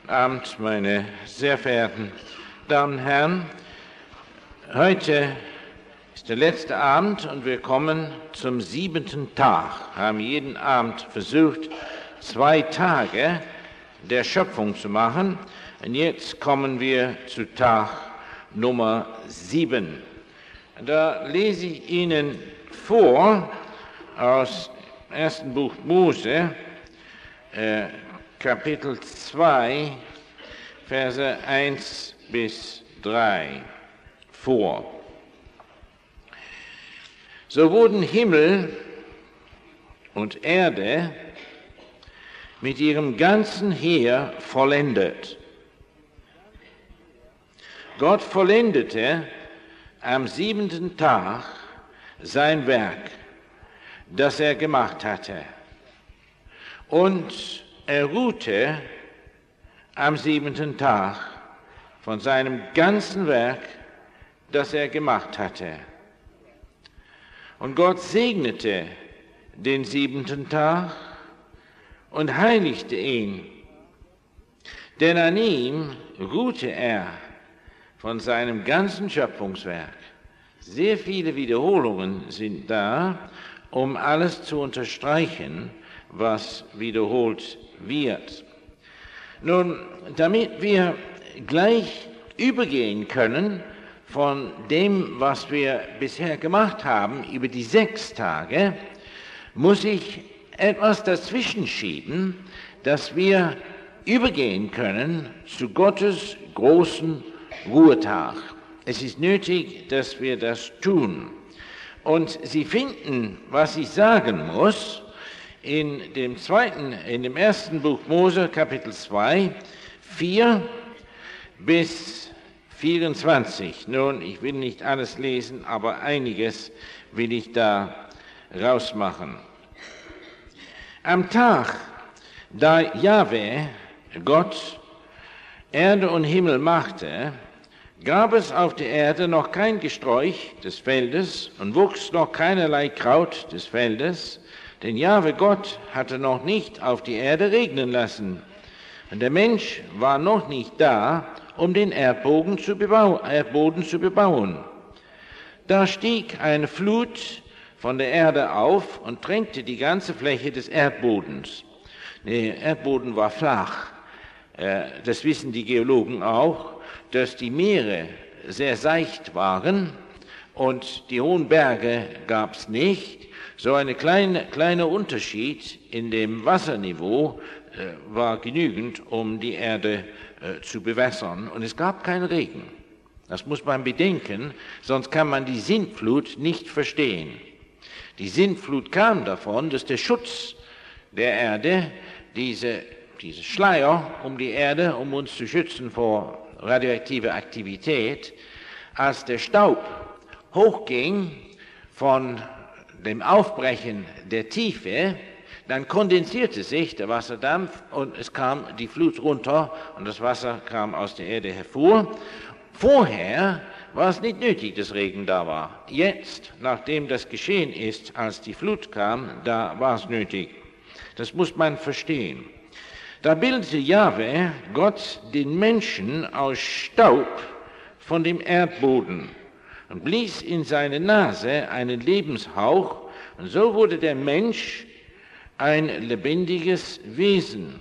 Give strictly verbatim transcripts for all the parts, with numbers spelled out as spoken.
Abend, meine sehr verehrten Damen und Herren. Heute ist der letzte Abend und wir kommen zum siebenten Tag. Wir haben jeden Abend versucht, zwei Tage der Schöpfung zu machen. Und jetzt kommen wir zu Tag Nummer sieben. Da lese ich Ihnen vor aus dem ersten Buch Mose, äh, Kapitel zwei, Verse eins bis drei vor. So wurden Himmel und Erde mit ihrem ganzen Heer vollendet. Gott vollendete am siebenten Tag sein Werk, das er gemacht hatte, und er ruhte am siebenten Tag von seinem ganzen Werk, das er gemacht hatte. Und Gott segnete den siebenten Tag und heiligte ihn, denn an ihm ruhte er von seinem ganzen Schöpfungswerk. Sehr viele Wiederholungen sind da, um alles zu unterstreichen, was wiederholt wird. Nun, damit wir gleich übergehen können von dem, was wir bisher gemacht haben, über die sechs Tage, muss ich etwas dazwischen schieben, dass wir übergehen können zu Gottes großen Ruhetag. Es ist nötig, dass wir das tun. Und Sie finden, was ich sagen muss, in dem zweiten, in dem ersten Buch Mose, Kapitel zwei, vier bis vierundzwanzig. Nun, ich will nicht alles lesen, aber einiges will ich da rausmachen. Am Tag, da Jahwe, Gott, Erde und Himmel machte, gab es auf der Erde noch kein Gesträuch des Feldes und wuchs noch keinerlei Kraut des Feldes, denn Jahwe Gott hatte noch nicht auf die Erde regnen lassen. Und der Mensch war noch nicht da, um den Erdboden zu bebauen. Erdboden zu bebauen. Da stieg eine Flut von der Erde auf und drängte die ganze Fläche des Erdbodens. Der Erdboden war flach. Das wissen die Geologen auch, dass die Meere sehr seicht waren und die hohen Berge gab es nicht. So ein kleine, kleiner Unterschied in dem Wasserniveau äh, war genügend, um die Erde äh, zu bewässern. Und es gab keinen Regen. Das muss man bedenken, sonst kann man die Sintflut nicht verstehen. Die Sintflut kam davon, dass der Schutz der Erde, diese, diese Schleier um die Erde, um uns zu schützen vor radioaktiver Aktivität, als der Staub hochging von dem Aufbrechen der Tiefe, dann kondensierte sich der Wasserdampf und es kam die Flut runter und das Wasser kam aus der Erde hervor. Vorher war es nicht nötig, dass Regen da war. Jetzt, nachdem das geschehen ist, als die Flut kam, da war es nötig. Das muss man verstehen. Da bildete Jahwe, Gott, den Menschen aus Staub von dem Erdboden und blies in seine Nase einen Lebenshauch, und so wurde der Mensch ein lebendiges Wesen.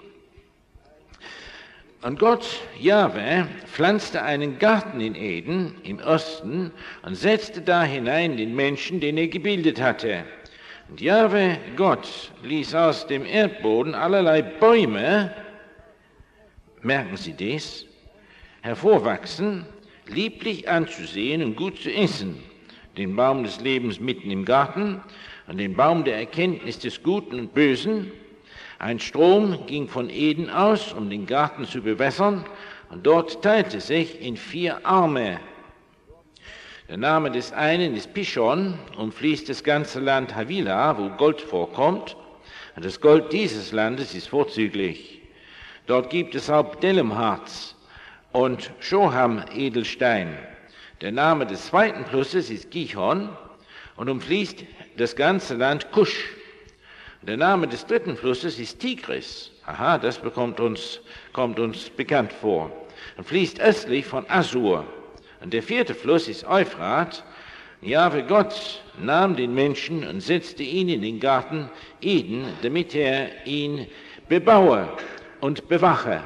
Und Gott, Jahwe, pflanzte einen Garten in Eden im Osten und setzte da hinein den Menschen, den er gebildet hatte. Und Jahwe, Gott, ließ aus dem Erdboden allerlei Bäume, merken Sie das, hervorwachsen, lieblich anzusehen und gut zu essen, den Baum des Lebens mitten im Garten und den Baum der Erkenntnis des Guten und Bösen. Ein Strom ging von Eden aus, um den Garten zu bewässern, und dort teilte sich in vier Arme. Der Name des einen ist Pishon, umfließt das ganze Land Havila, wo Gold vorkommt, und das Gold dieses Landes ist vorzüglich. Dort gibt es auch Bdellemharz und Shoham-Edelstein. Der Name des zweiten Flusses ist Gihon und umfließt das ganze Land Kusch. Der Name des dritten Flusses ist Tigris. Aha, das bekommt uns, kommt uns bekannt vor. Und fließt östlich von Assur. Und der vierte Fluss ist Euphrat. Jahwe Gott nahm den Menschen und setzte ihn in den Garten Eden, damit er ihn bebaue und bewache.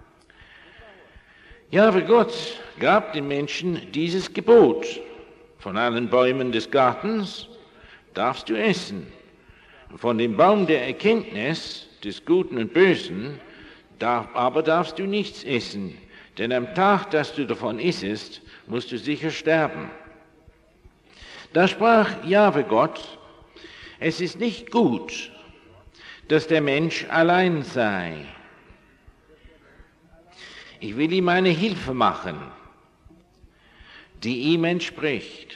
Jahwe Gott gab den Menschen dieses Gebot: Von allen Bäumen des Gartens darfst du essen. Von dem Baum der Erkenntnis des Guten und Bösen darf, aber darfst du nichts essen, denn am Tag, dass du davon issest, musst du sicher sterben. Da sprach Jahwe Gott: Es ist nicht gut, dass der Mensch allein sei. Ich will ihm eine Hilfe machen, die ihm entspricht.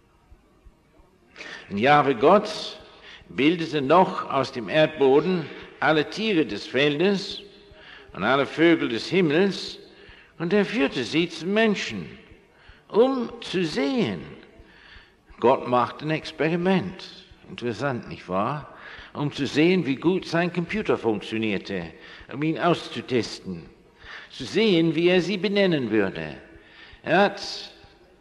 Und Jahwe Gott bildete noch aus dem Erdboden alle Tiere des Feldes und alle Vögel des Himmels, und er führte sie zum Menschen, um zu sehen. Gott macht ein Experiment. Interessant, nicht wahr? Um zu sehen, wie gut sein Computer funktionierte, um ihn auszutesten. Zu sehen, wie er sie benennen würde. Er hat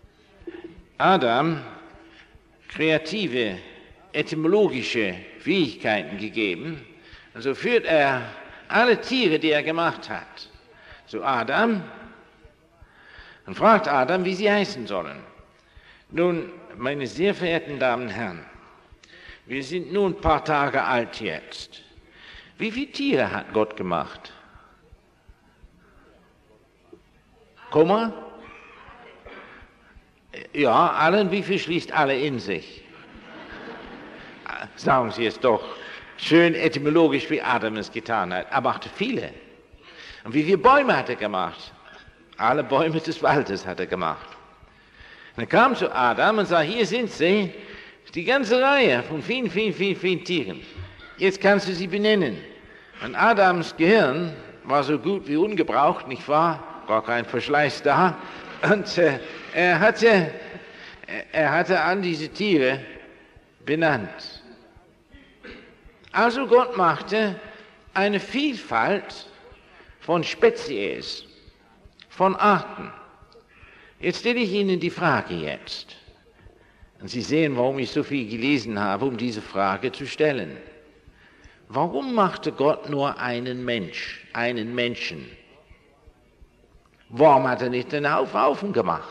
Adam kreative, etymologische Fähigkeiten gegeben. Und so führt er alle Tiere, die er gemacht hat, zu Adam und fragt Adam, wie sie heißen sollen. Nun, meine sehr verehrten Damen und Herren, wir sind nun ein paar Tage alt jetzt. Wie viele Tiere hat Gott gemacht? Komma? Ja, allen, wie viel schließt alle in sich? Sagen Sie es doch schön etymologisch, wie Adam es getan hat. Er machte viele. Und wie viele Bäume hat er gemacht? Alle Bäume des Waldes hat er gemacht. Und er kam zu Adam und sagte: Hier sind sie, die ganze Reihe von vielen, vielen, vielen, vielen Tieren. Jetzt kannst du sie benennen. Und Adams Gehirn war so gut wie ungebraucht, nicht wahr? War kein Verschleiß da. Und äh, er, hatte, er hatte an diese Tiere benannt. Also Gott machte eine Vielfalt von Spezies, von Arten. Jetzt stelle ich Ihnen die Frage jetzt. Und Sie sehen, warum ich so viel gelesen habe, um diese Frage zu stellen. Warum machte Gott nur einen Mensch, einen Menschen? Warum hat er nicht einen Haufen gemacht?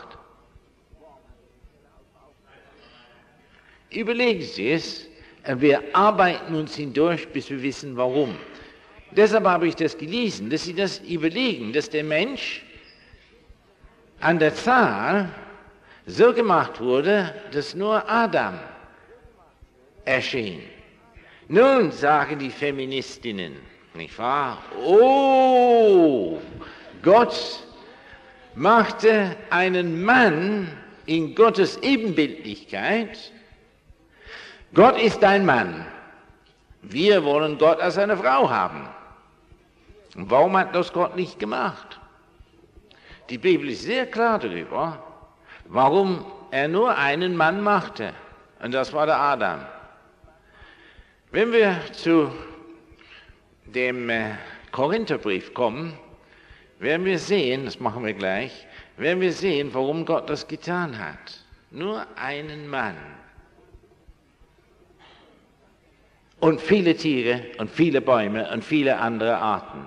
Überlegen Sie es, wir arbeiten uns hindurch, bis wir wissen, warum. Deshalb habe ich das gelesen, dass Sie das überlegen, dass der Mensch an der Zahl so gemacht wurde, dass nur Adam erschien. Nun sagen die Feministinnen, nicht wahr? Oh, Gott machte einen Mann in Gottes Ebenbildlichkeit. Gott ist ein Mann. Wir wollen Gott als eine Frau haben. Und warum hat das Gott nicht gemacht? Die Bibel ist sehr klar darüber, warum er nur einen Mann machte. Und das war der Adam. Wenn wir zu dem äh, Korintherbrief kommen, werden wir sehen, das machen wir gleich, werden wir sehen, warum Gott das getan hat. Nur einen Mann. Und viele Tiere und viele Bäume und viele andere Arten.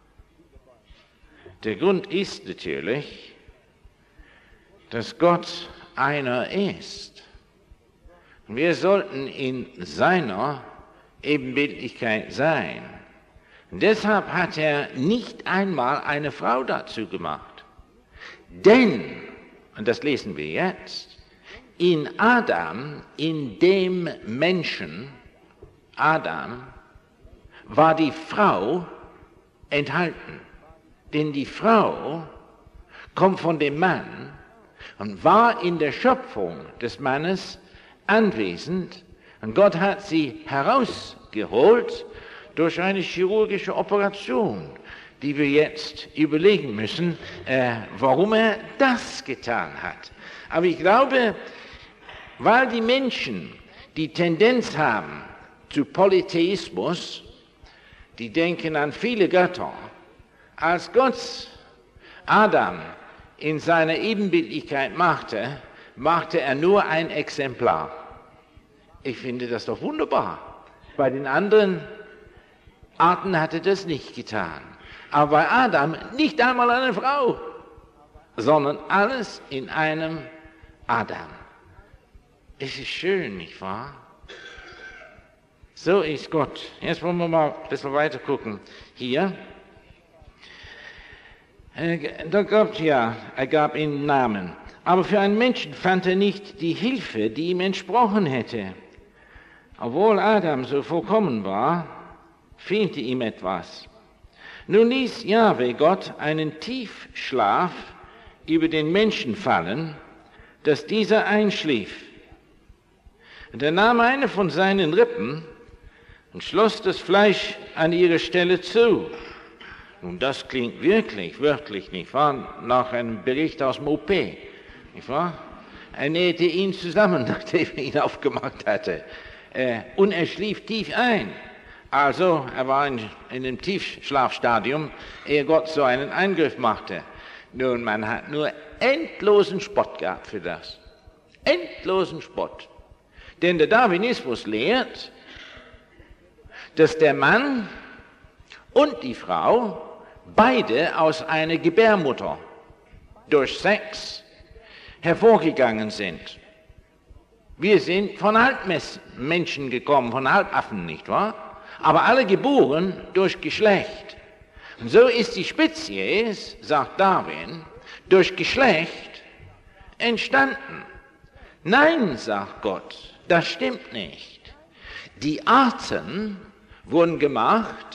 Der Grund ist natürlich, dass Gott einer ist. Und wir sollten in seiner Ebenbildlichkeit sein. Und deshalb hat er nicht einmal eine Frau dazu gemacht. Denn, und das lesen wir jetzt, in Adam, in dem Menschen, Adam, war die Frau enthalten. Denn die Frau kommt von dem Mann und war in der Schöpfung des Mannes anwesend. Und Gott hat sie herausgeholt durch eine chirurgische Operation, die wir jetzt überlegen müssen, äh, warum er das getan hat. Aber ich glaube, weil die Menschen die Tendenz haben, zu Polytheismus, die denken an viele Götter. Als Gott Adam in seiner Ebenbildlichkeit machte, machte er nur ein Exemplar. Ich finde das doch wunderbar. Bei den anderen Arten hatte das nicht getan. Aber bei Adam nicht einmal eine Frau, sondern alles in einem Adam. Es ist schön, nicht wahr? So ist Gott. Jetzt wollen wir mal ein bisschen weiter gucken. Hier. Da gab ja, er gab ihm Namen. Aber für einen Menschen fand er nicht die Hilfe, die ihm entsprochen hätte. Obwohl Adam so vollkommen war, fehlte ihm etwas. Nun ließ Jahwe Gott einen Tiefschlaf über den Menschen fallen, dass dieser einschlief. Und er nahm eine von seinen Rippen und schloss das Fleisch an ihre Stelle zu. Nun, das klingt wirklich, wörtlich, nicht wahr? Nach einem Bericht aus dem O P, nicht wahr? Er nähte ihn zusammen, nachdem er ihn aufgemacht hatte. Äh, und er schlief tief ein. Also, er war in, in einem Tiefschlafstadium, ehe Gott so einen Eingriff machte. Nun, man hat nur endlosen Spott gehabt für das. Endlosen Spott. Denn der Darwinismus lehrt, dass der Mann und die Frau beide aus einer Gebärmutter durch Sex hervorgegangen sind. Wir sind von Halbmenschen gekommen, von Halbaffen, nicht wahr? Aber alle geboren durch Geschlecht. Und so ist die Spezies, sagt Darwin, durch Geschlecht entstanden. Nein, sagt Gott, das stimmt nicht. Die Arten wurden gemacht,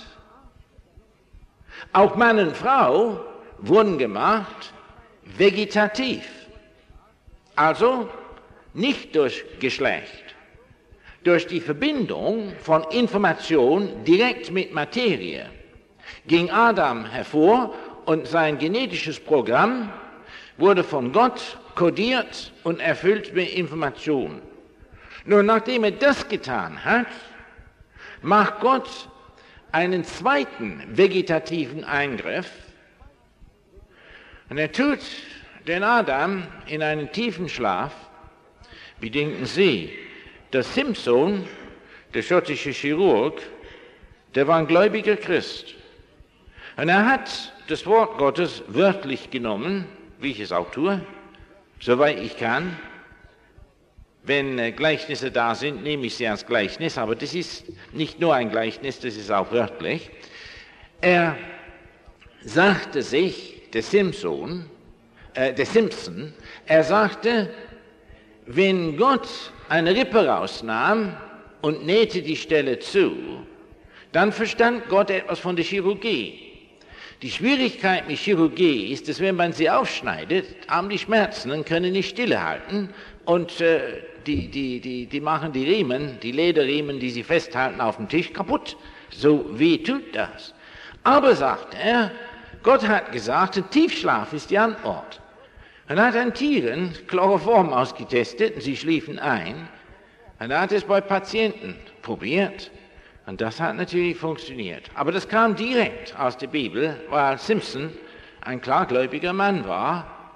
auch Mann und Frau wurden gemacht vegetativ. Also nicht durch Geschlecht, durch die Verbindung von Information direkt mit Materie ging Adam hervor und sein genetisches Programm wurde von Gott kodiert und erfüllt mit Information. Nur nachdem er das getan hat, macht Gott einen zweiten vegetativen Eingriff und er tut den Adam in einen tiefen Schlaf. Wie denken Sie, der Simpson, der schottische Chirurg, der war ein gläubiger Christ. Und er hat das Wort Gottes wörtlich genommen, wie ich es auch tue, soweit ich kann. Wenn äh, Gleichnisse da sind, nehme ich sie als Gleichnis, aber das ist nicht nur ein Gleichnis, das ist auch wörtlich. Er sagte sich, der Simpson, äh, der Simpson, er sagte, wenn Gott eine Rippe rausnahm und nähte die Stelle zu, dann verstand Gott etwas von der Chirurgie. Die Schwierigkeit mit Chirurgie ist, dass wenn man sie aufschneidet, haben die Schmerzen und können nicht stillehalten und äh, die, die, die, die machen die Riemen, die Lederriemen, die sie festhalten auf dem Tisch, kaputt. So weh tut das. Aber, sagt er, Gott hat gesagt, ein Tiefschlaf ist die Antwort. Und er hat an Tieren Chloroform ausgetestet und sie schliefen ein. Und er hat es bei Patienten probiert. Und das hat natürlich funktioniert. Aber das kam direkt aus der Bibel, weil Simpson ein klargläubiger Mann war.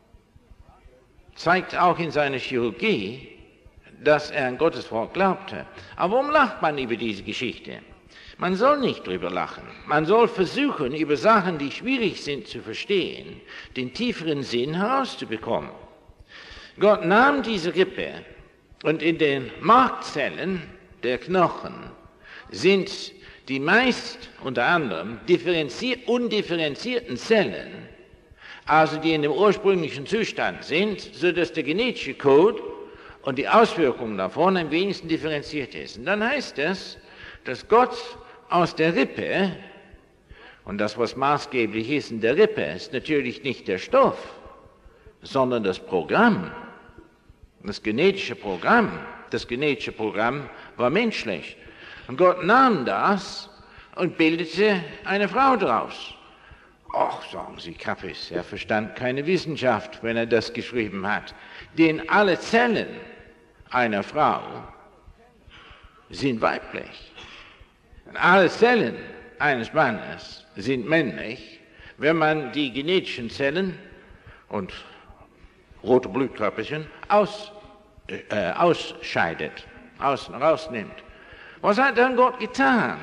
Zeigt auch in seiner Chirurgie, dass er an Gottes Wort glaubte. Aber warum lacht man über diese Geschichte? Man soll nicht drüber lachen. Man soll versuchen, über Sachen, die schwierig sind zu verstehen, den tieferen Sinn herauszubekommen. Gott nahm diese Rippe und in den Markzellen der Knochen sind die meist, unter anderem, differenzier- undifferenzierten Zellen, also die in dem ursprünglichen Zustand sind, sodass der genetische Code und die Auswirkungen davon am wenigsten differenziert ist. Und dann heißt es, dass Gott aus der Rippe, und das, was maßgeblich ist in der Rippe, ist natürlich nicht der Stoff, sondern das Programm, das genetische Programm. Das genetische Programm war menschlich. Und Gott nahm das und bildete eine Frau daraus. Ach, sagen Sie, Kappes, er verstand keine Wissenschaft, wenn er das geschrieben hat. Denn alle Zellen einer Frau sind weiblich. Und alle Zellen eines Mannes sind männlich, wenn man die genetischen Zellen und rote Blutkörperchen aus, äh, ausscheidet, aus, rausnimmt. Was hat dann Gott getan?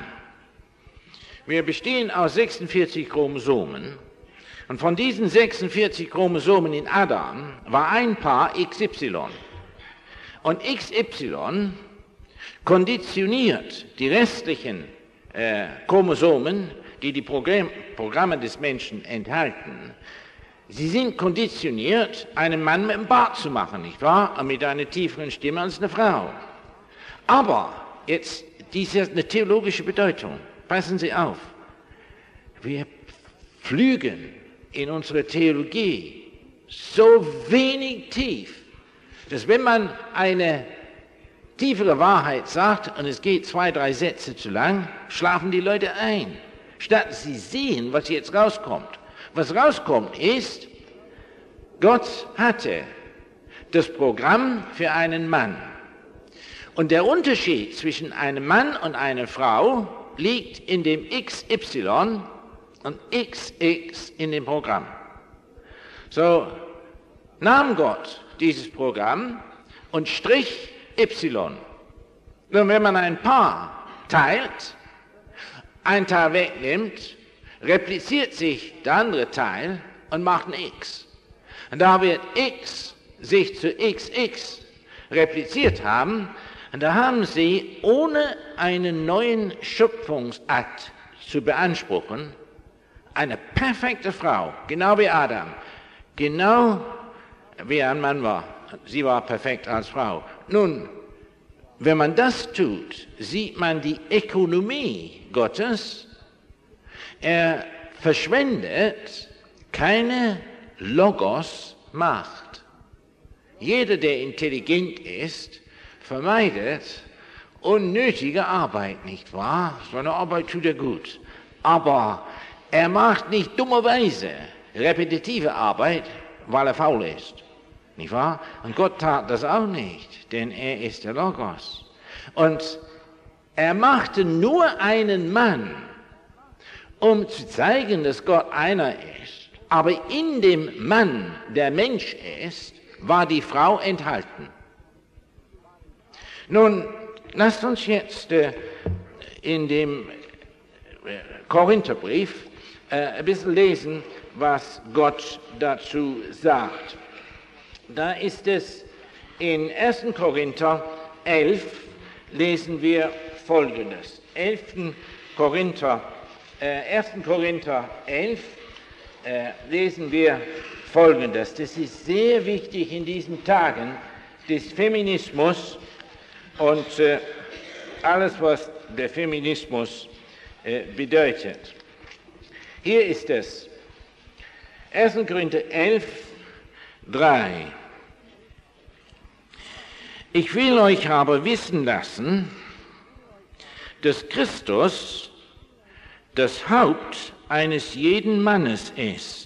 Wir bestehen aus sechsundvierzig Chromosomen und von diesen sechsundvierzig Chromosomen in Adam war ein Paar X Y. Und X Y konditioniert die restlichen äh, Chromosomen, die die Programm, Programme des Menschen enthalten. Sie sind konditioniert, einen Mann mit einem Bart zu machen, nicht wahr? Und mit einer tieferen Stimme als eine Frau. Aber jetzt, dies hat eine theologische Bedeutung. Passen Sie auf. Wir pflügen in unserer Theologie so wenig tief, dass wenn man eine tiefere Wahrheit sagt und es geht zwei, drei Sätze zu lang, schlafen die Leute ein, statt dass sie sehen, was jetzt rauskommt. Was rauskommt ist, Gott hatte das Programm für einen Mann. Und der Unterschied zwischen einem Mann und einer Frau liegt in dem X Y und X X in dem Programm. So nahm Gott dieses Programm und strich Y. Nun, wenn man ein Paar teilt, ein Teil wegnimmt, repliziert sich der andere Teil und macht ein X. Und da wird X sich zu X X repliziert haben, und da haben sie, ohne einen neuen Schöpfungsakt zu beanspruchen, eine perfekte Frau, genau wie Adam, genau wie ein Mann war. Sie war perfekt als Frau. Nun, wenn man das tut, sieht man die Ökonomie Gottes. Er verschwendet keine Logos-Macht. Jeder, der intelligent ist, vermeidet unnötige Arbeit, nicht wahr? So eine Arbeit tut er gut. Aber er macht nicht dummerweise repetitive Arbeit, weil er faul ist. Nicht wahr? Und Gott tat das auch nicht, denn er ist der Logos. Und er machte nur einen Mann, um zu zeigen, dass Gott einer ist. Aber in dem Mann, der Mensch ist, war die Frau enthalten. Nun, lasst uns jetzt äh, in dem äh, Korintherbrief äh, ein bisschen lesen, was Gott dazu sagt. Da ist es in ersten Korinther elf, lesen wir Folgendes. ersten Korinther, äh, ersten Korinther elf äh, lesen wir Folgendes. Das ist sehr wichtig in diesen Tagen des Feminismus und äh, alles, was der Feminismus äh, bedeutet. Hier ist es. ersten Korinther elf, drei. Ich will euch aber wissen lassen, dass Christus das Haupt eines jeden Mannes ist.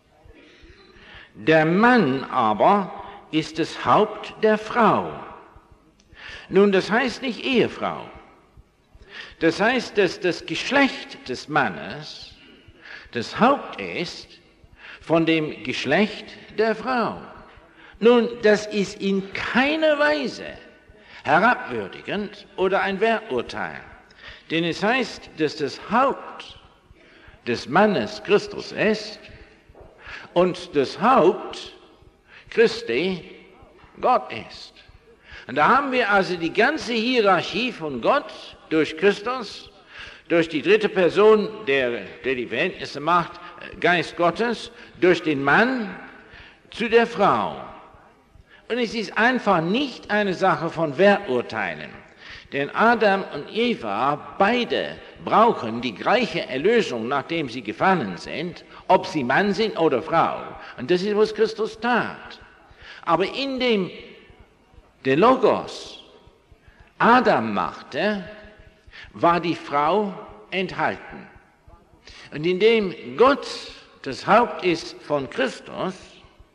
Der Mann aber ist das Haupt der Frau. Nun, das heißt nicht Ehefrau. Das heißt, dass das Geschlecht des Mannes das Haupt ist von dem Geschlecht der Frau. Nun, das ist in keiner Weise herabwürdigend oder ein Werturteil. Denn es heißt, dass das Haupt des Mannes Christus ist und das Haupt Christi Gott ist. Und da haben wir also die ganze Hierarchie von Gott durch Christus, durch die dritte Person, der, der die Verhältnisse macht, Geist Gottes, durch den Mann zu der Frau. Und es ist einfach nicht eine Sache von Werturteilen. Denn Adam und Eva, beide brauchen die gleiche Erlösung, nachdem sie gefallen sind, ob sie Mann sind oder Frau. Und das ist, was Christus tat. Aber in dem der Logos Adam machte, war die Frau enthalten. Und indem Gott das Haupt ist von Christus,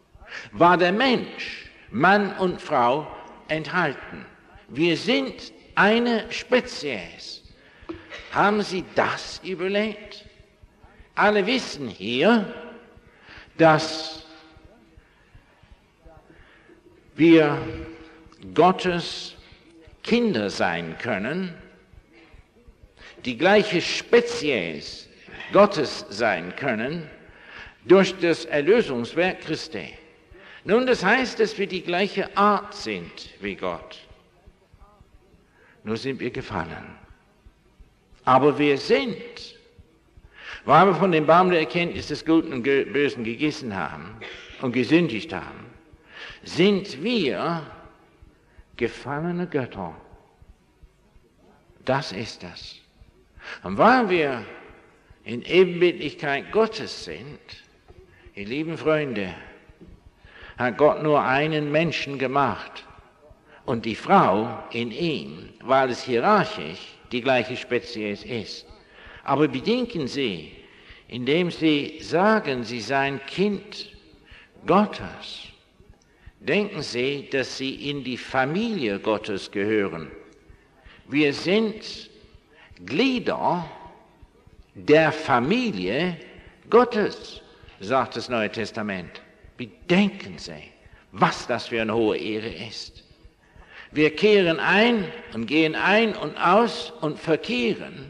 war der Mensch, Mann und Frau, enthalten. Wir sind eine Spezies. Haben Sie das überlegt? Alle wissen hier, dass wir Gottes Kinder sein können, die gleiche Spezies Gottes sein können, durch das Erlösungswerk Christi. Nun, das heißt, dass wir die gleiche Art sind wie Gott. Nur sind wir gefallen. Aber wir sind, weil wir von dem Baum der Erkenntnis des Guten und Bösen gegessen haben und gesündigt haben, sind wir gefallene Götter. Das ist das. Und weil wir in Ebenbildlichkeit Gottes sind, ihr lieben Freunde, hat Gott nur einen Menschen gemacht und die Frau in ihm, weil es hierarchisch die gleiche Spezies ist. Aber bedenken Sie, indem Sie sagen, Sie seien Kind Gottes, denken Sie, dass Sie in die Familie Gottes gehören. Wir sind Glieder der Familie Gottes, sagt das Neue Testament. Bedenken Sie, was das für eine hohe Ehre ist. Wir kehren ein und gehen ein und aus und verkehren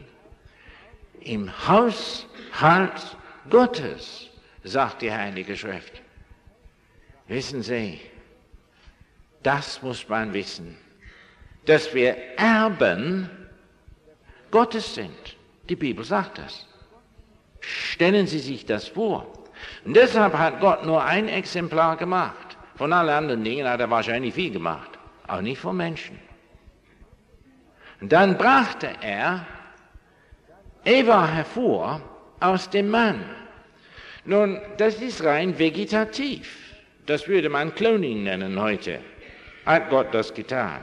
im Haushalt Gottes, sagt die Heilige Schrift. Wissen Sie, das muss man wissen, dass wir Erben Gottes sind. Die Bibel sagt das. Stellen Sie sich das vor. Und deshalb hat Gott nur ein Exemplar gemacht. Von allen anderen Dingen hat er wahrscheinlich viel gemacht, auch nicht von Menschen. Und dann brachte er Eva hervor aus dem Mann. Nun, das ist rein vegetativ. Das würde man Cloning nennen heute. Hat Gott das getan.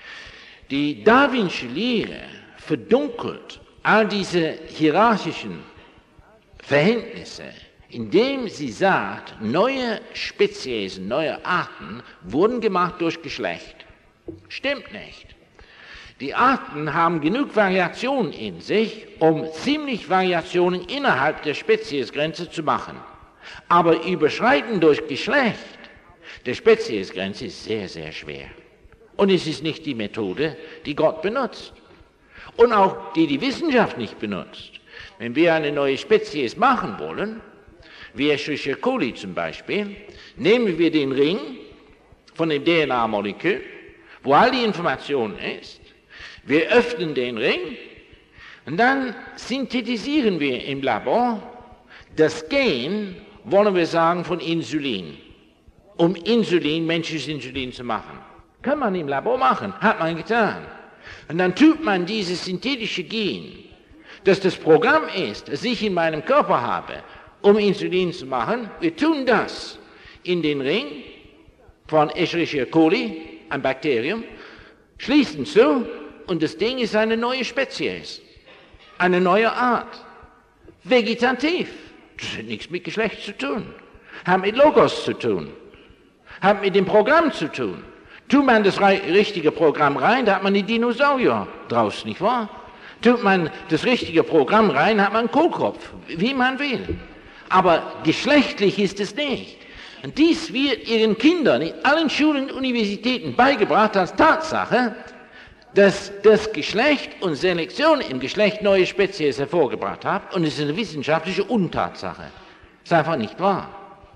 Die Darwinsche Lehre verdunkelt all diese hierarchischen Verhältnisse, indem sie sagt, neue Spezies, neue Arten wurden gemacht durch Geschlecht. Stimmt nicht. Die Arten haben genug Variationen in sich, um ziemlich Variationen innerhalb der Speziesgrenze zu machen. Aber Überschreiten durch Geschlecht der Speziesgrenze ist sehr, sehr schwer. Und es ist nicht die Methode, die Gott benutzt. Und auch die die Wissenschaft nicht benutzt. Wenn wir eine neue Spezies machen wollen, wie Escherichia coli zum Beispiel, nehmen wir den Ring von dem D N A-Molekül, wo all die Information ist, wir öffnen den Ring und dann synthetisieren wir im Labor das Gen, wollen wir sagen, von Insulin, um Insulin, menschliches Insulin zu machen. Kann man im Labor machen, hat man getan. Und dann tut man dieses synthetische Gen, das das Programm ist, das ich in meinem Körper habe, um Insulin zu machen, wir tun das in den Ring von Escherichia coli, ein Bakterium, schließen zu und das Ding ist eine neue Spezies, eine neue Art, vegetativ. Das hat nichts mit Geschlecht zu tun, hat mit Logos zu tun, hat mit dem Programm zu tun. Tut man das richtige Programm rein, da hat man die Dinosaurier draus, nicht wahr? Tut man das richtige Programm rein, hat man einen Kohlkopf, wie man will. Aber geschlechtlich ist es nicht. Und dies wird ihren Kindern in allen Schulen und Universitäten beigebracht als Tatsache, dass das Geschlecht und Selektion im Geschlecht neue Spezies hervorgebracht hat. Und es ist eine wissenschaftliche Untatsache. Das ist einfach nicht wahr.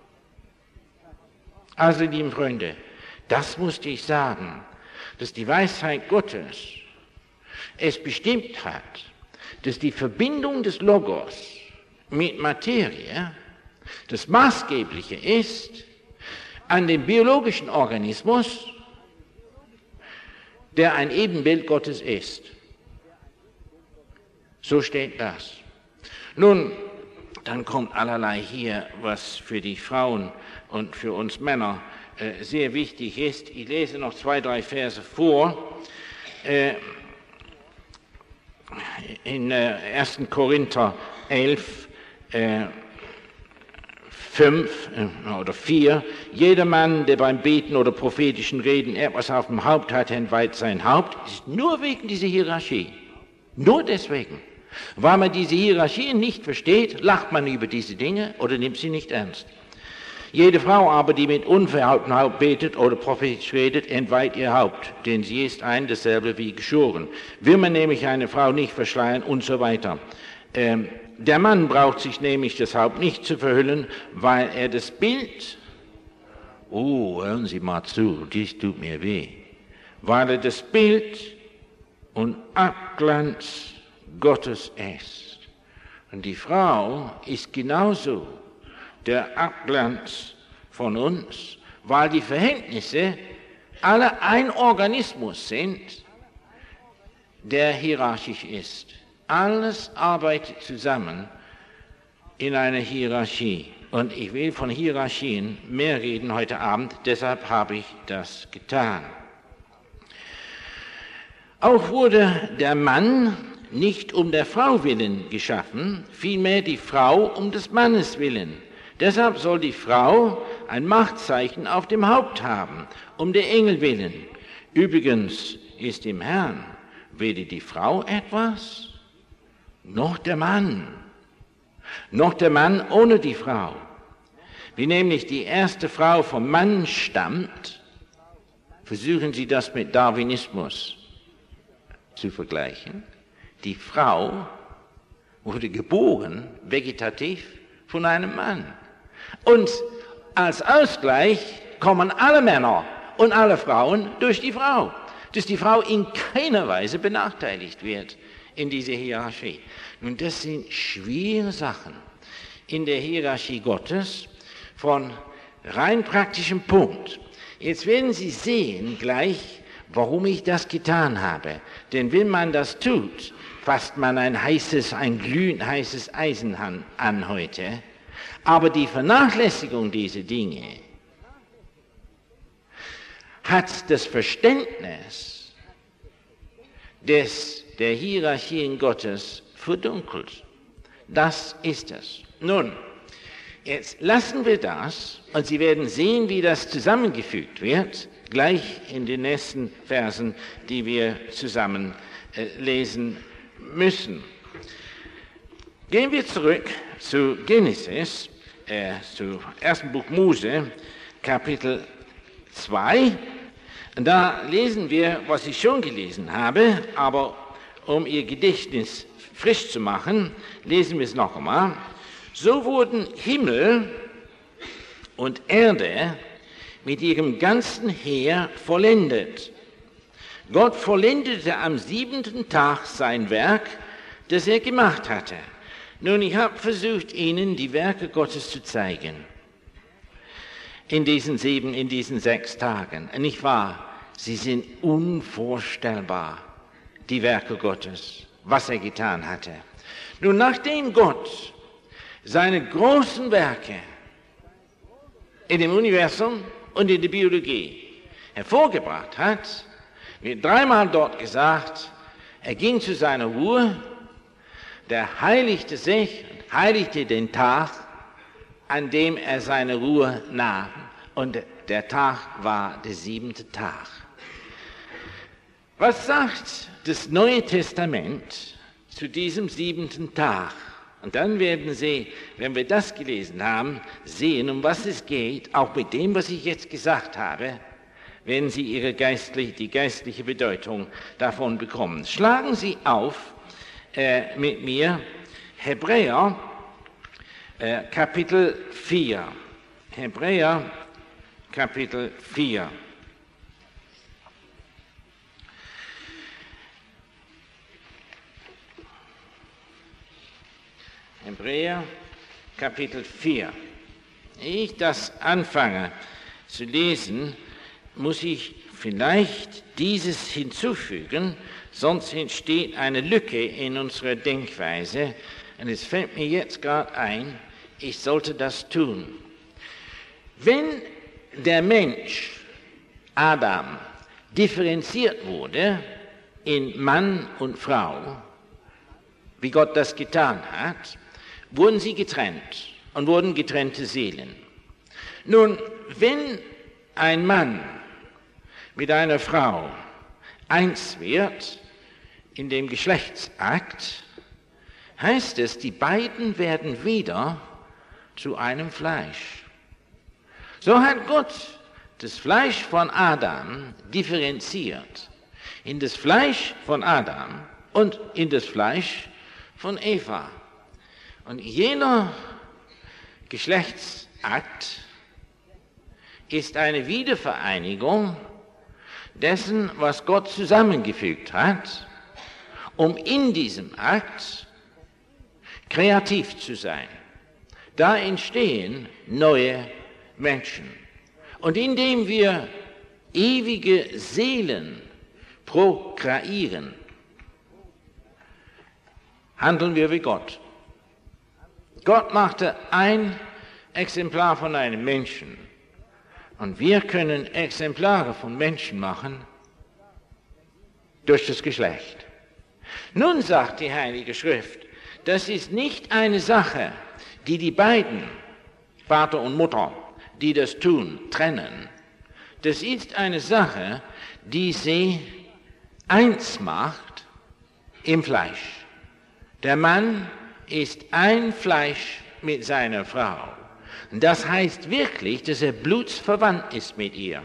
Also, lieben Freunde, das musste ich sagen, dass die Weisheit Gottes es bestimmt hat, dass die Verbindung des Logos mit Materie das Maßgebliche ist an dem biologischen Organismus, der ein Ebenbild Gottes ist. So steht das. Nun, dann kommt allerlei hier, was für die Frauen und für uns Männer äh, sehr wichtig ist. Ich lese noch zwei, drei Verse vor. Äh, in äh, ersten Korinther elf, äh, fünf oder vier, jeder Mann, der beim Beten oder prophetischen Reden etwas auf dem Haupt hat, entweiht sein Haupt, ist nur wegen dieser Hierarchie. Nur deswegen. Weil man diese Hierarchien nicht versteht, lacht man über diese Dinge oder nimmt sie nicht ernst. Jede Frau aber, die mit unverhautem Haupt betet oder prophetisch redet, entweiht ihr Haupt, denn sie ist ein dasselbe wie geschoren. Will man nämlich eine Frau nicht verschleiern und so weiter. Ähm, der Mann braucht sich nämlich das Haupt nicht zu verhüllen, weil er das Bild, oh, hören Sie mal zu, dies tut mir weh, weil er das Bild und Abglanz Gottes ist. Und die Frau ist genauso der Abglanz von uns, weil die Verhältnisse alle ein Organismus sind, der hierarchisch ist. Alles arbeitet zusammen in einer Hierarchie. Und ich will von Hierarchien mehr reden heute Abend, deshalb habe ich das getan. Auch wurde der Mann nicht um der Frau willen geschaffen, vielmehr die Frau um des Mannes willen. Deshalb soll die Frau ein Machtzeichen auf dem Haupt haben, um der Engel willen. Übrigens ist im Herrn weder die Frau etwas, noch der Mann, noch der Mann ohne die Frau. Wie nämlich die erste Frau vom Mann stammt, versuchen Sie das mit Darwinismus zu vergleichen. Die Frau wurde geboren, vegetativ, von einem Mann. Und als Ausgleich kommen alle Männer und alle Frauen durch die Frau, dass die Frau in keiner Weise benachteiligt wird in dieser Hierarchie. Nun, das sind schwere Sachen in der Hierarchie Gottes von rein praktischem Punkt. Jetzt werden Sie sehen gleich, warum ich das getan habe. Denn wenn man das tut, fasst man ein heißes, ein glühend heißes Eisen an heute. Aber die Vernachlässigung dieser Dinge hat das Verständnis des, der Hierarchien Gottes verdunkelt. Das ist es. Nun, jetzt lassen wir das und Sie werden sehen, wie das zusammengefügt wird, gleich in den nächsten Versen, die wir zusammen äh, lesen müssen. Gehen wir zurück zu Genesis, äh, zu ersten Buch Mose, Kapitel zwei. Da lesen wir, was ich schon gelesen habe, aber um Ihr Gedächtnis frisch zu machen, lesen wir es noch einmal. So wurden Himmel und Erde mit ihrem ganzen Heer vollendet. Gott vollendete am siebenten Tag sein Werk, das er gemacht hatte. Nun, ich habe versucht, Ihnen die Werke Gottes zu zeigen. In diesen sieben, in diesen sechs Tagen. Nicht wahr? Sie sind unvorstellbar, die Werke Gottes, was er getan hatte. Nun, nachdem Gott seine großen Werke in dem Universum und in der Biologie hervorgebracht hat, wird dreimal dort gesagt, er ging zu seiner Ruhe, der heiligte sich und heiligte den Tag, an dem er seine Ruhe nahm. Und der Tag war der siebente Tag. Was sagt das Neue Testament zu diesem siebenten Tag? Und dann werden Sie, wenn wir das gelesen haben, sehen, um was es geht, auch mit dem, was ich jetzt gesagt habe, werden Sie ihre geistliche, die geistliche Bedeutung davon bekommen. Schlagen Sie auf äh, mit mir Hebräer äh, Kapitel vier. Hebräer Kapitel vier. Hebräer Kapitel vier. Ehe ich das anfange zu lesen, muss ich vielleicht dieses hinzufügen, sonst entsteht eine Lücke in unserer Denkweise. Und es fällt mir jetzt gerade ein, ich sollte das tun. Wenn der Mensch, Adam, differenziert wurde in Mann und Frau, wie Gott das getan hat, wurden sie getrennt. und wurden getrennte Seelen. Nun, wenn ein Mann mit einer Frau eins wird in dem Geschlechtsakt, heißt es, die beiden werden wieder zu einem Fleisch. So hat Gott das Fleisch von Adam differenziert in das Fleisch von Adam und in das Fleisch von Eva. Und jener Geschlechtsakt ist eine Wiedervereinigung dessen, was Gott zusammengefügt hat, um in diesem Akt kreativ zu sein. Da entstehen neue Menschen. Und indem wir ewige Seelen prokreieren, handeln wir wie Gott. Gott machte ein Exemplar von einem Menschen und wir können Exemplare von Menschen machen durch das Geschlecht. Nun sagt die Heilige Schrift, das ist nicht eine Sache, die die beiden, Vater und Mutter, die das tun, trennen. Das ist eine Sache, die sie eins macht im Fleisch. Der Mann ist ein Fleisch mit seiner Frau. Das heißt wirklich, dass er blutsverwandt ist mit ihr.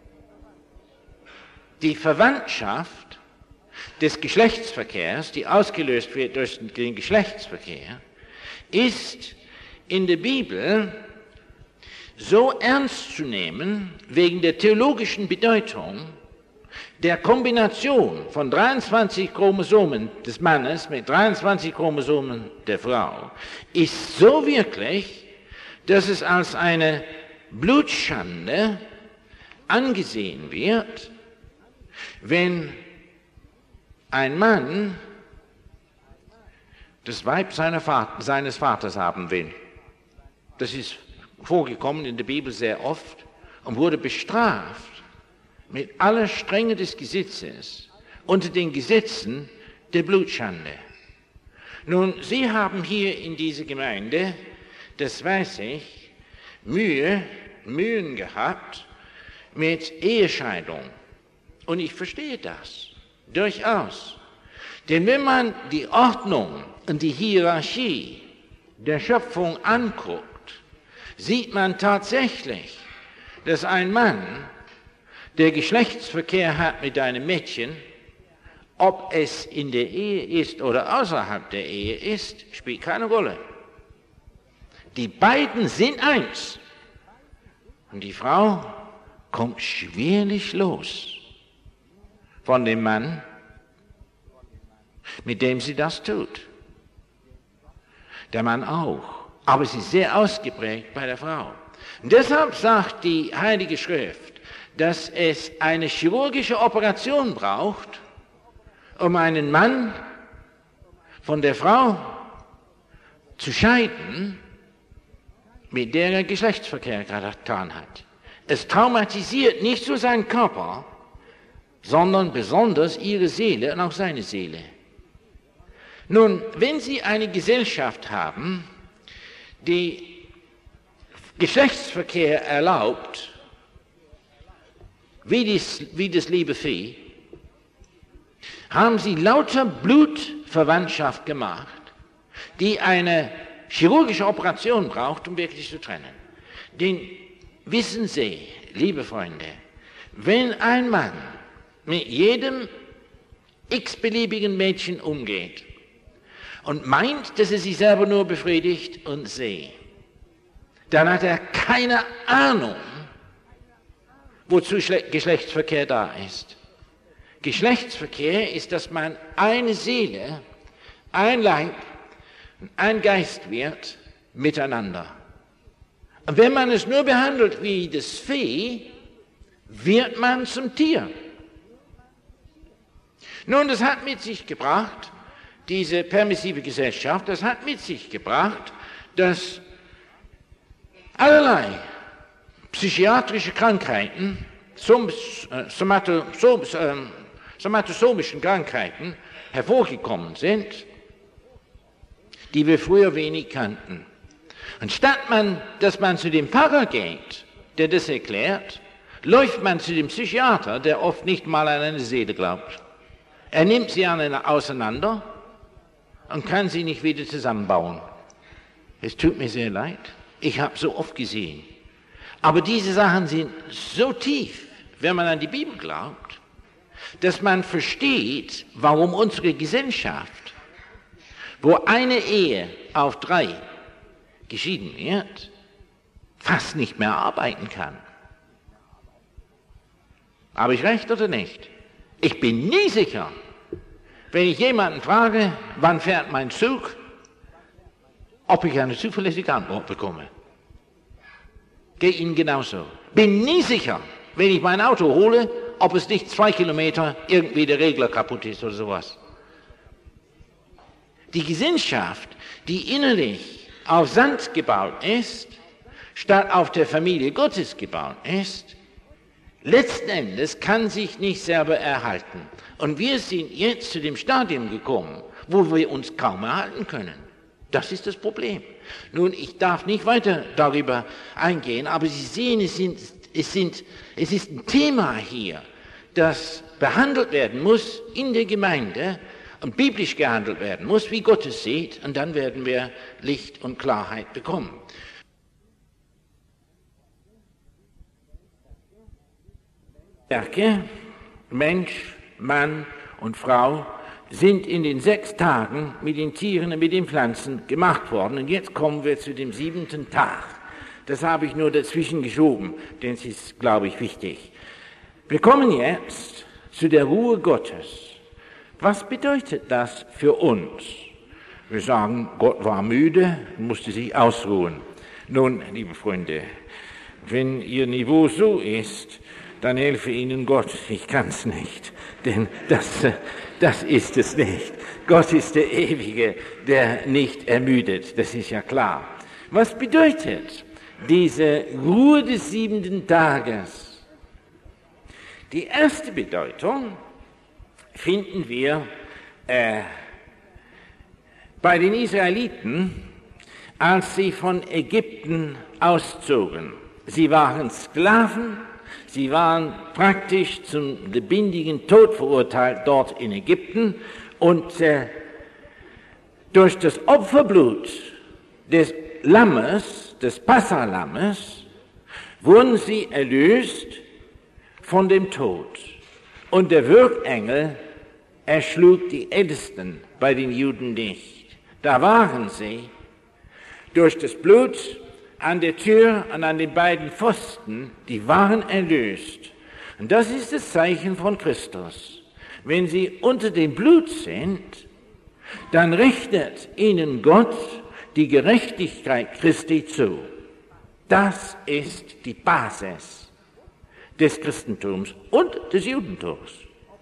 Die Verwandtschaft des Geschlechtsverkehrs, die ausgelöst wird durch den Geschlechtsverkehr, ist in der Bibel so ernst zu nehmen, wegen der theologischen Bedeutung der Kombination von dreiundzwanzig Chromosomen des Mannes mit dreiundzwanzig Chromosomen der Frau, ist so wirklich, dass es als eine Blutschande angesehen wird, wenn ein Mann das Weib seiner Vater, seines Vaters haben will. Das ist vorgekommen in der Bibel sehr oft und wurde bestraft mit aller Strenge des Gesetzes unter den Gesetzen der Blutschande. Nun, Sie haben hier in dieser Gemeinde, das weiß ich, Mühe, Mühen gehabt mit Ehescheidung. Und ich verstehe das durchaus. Denn wenn man die Ordnung und die Hierarchie der Schöpfung anguckt, sieht man tatsächlich, dass ein Mann, der Geschlechtsverkehr hat mit einem Mädchen, ob es in der Ehe ist oder außerhalb der Ehe ist, spielt keine Rolle. Die beiden sind eins. Und die Frau kommt schwerlich los von dem Mann, mit dem sie das tut. Der Mann auch. Aber es ist sehr ausgeprägt bei der Frau. Und deshalb sagt die Heilige Schrift, dass es eine chirurgische Operation braucht, um einen Mann von der Frau zu scheiden, mit der er Geschlechtsverkehr getan hat. Es traumatisiert nicht so seinen Körper, sondern besonders ihre Seele und auch seine Seele. Nun, wenn Sie eine Gesellschaft haben, die Geschlechtsverkehr erlaubt, wie, dies, wie das liebe Vieh, haben Sie lauter Blutverwandtschaft gemacht, die eine chirurgische Operation braucht, um wirklich zu trennen. Denn wissen Sie, liebe Freunde, wenn ein Mann mit jedem x-beliebigen Mädchen umgeht und meint, dass er sich selber nur befriedigt und sie, dann hat er keine Ahnung, wozu Geschlechtsverkehr da ist. Geschlechtsverkehr ist, dass man eine Seele, ein Leib, ein Geist wird miteinander. Und wenn man es nur behandelt wie das Vieh, wird man zum Tier. Nun, das hat mit sich gebracht, diese permissive Gesellschaft, das hat mit sich gebracht, dass allerlei psychiatrische Krankheiten, somatosomischen Krankheiten hervorgekommen sind, die wir früher wenig kannten. Und statt man, dass man zu dem Pfarrer geht, der das erklärt, läuft man zu dem Psychiater, der oft nicht mal an eine Seele glaubt. Er nimmt sie auseinander und kann sie nicht wieder zusammenbauen. Es tut mir sehr leid, ich habe so oft gesehen. Aber diese Sachen sind so tief, wenn man an die Bibel glaubt, dass man versteht, warum unsere Gesellschaft, wo eine Ehe auf drei geschieden wird, fast nicht mehr arbeiten kann. Habe ich recht oder nicht? Ich bin nie sicher, wenn ich jemanden frage, wann fährt mein Zug, ob ich eine zuverlässige Antwort bekomme. Geht Ihnen genauso. Bin nie sicher, wenn ich mein Auto hole, ob es nicht zwei Kilometer irgendwie der Regler kaputt ist oder sowas. Die Gesellschaft, die innerlich auf Sand gebaut ist, statt auf der Familie Gottes gebaut ist, letzten Endes kann sich nicht selber erhalten. Und wir sind jetzt zu dem Stadium gekommen, wo wir uns kaum erhalten können. Das ist das Problem. Nun, ich darf nicht weiter darüber eingehen, aber Sie sehen, es, sind, es, sind, es ist ein Thema hier, das behandelt werden muss in der Gemeinde und biblisch gehandelt werden muss, wie Gott es sieht, und dann werden wir Licht und Klarheit bekommen. Werke, Mensch, Mann und Frau sind in den sechs Tagen mit den Tieren und mit den Pflanzen gemacht worden. Und jetzt kommen wir zu dem siebenten Tag. Das habe ich nur dazwischen geschoben, denn es ist, glaube ich, wichtig. Wir kommen jetzt zu der Ruhe Gottes. Was bedeutet das für uns? Wir sagen, Gott war müde, musste sich ausruhen. Nun, liebe Freunde, wenn Ihr Niveau so ist, dann helfe Ihnen Gott. Ich kann es nicht, denn das, das ist es nicht. Gott ist der Ewige, der nicht ermüdet, das ist ja klar. Was bedeutet diese Ruhe des siebenten Tages? Die erste Bedeutung finden wir äh, bei den Israeliten, als sie von Ägypten auszogen. Sie waren Sklaven. Sie waren praktisch zum lebendigen Tod verurteilt dort in Ägypten und äh, durch das Opferblut des Lammes, des Passalammes, wurden sie erlöst von dem Tod. Und der Würgengel erschlug die Ältesten bei den Juden nicht. Da waren sie durch das Blut an der Tür und an den beiden Pfosten, die waren erlöst. Und das ist das Zeichen von Christus. Wenn sie unter dem Blut sind, dann rechnet ihnen Gott die Gerechtigkeit Christi zu. Das ist die Basis des Christentums und des Judentums.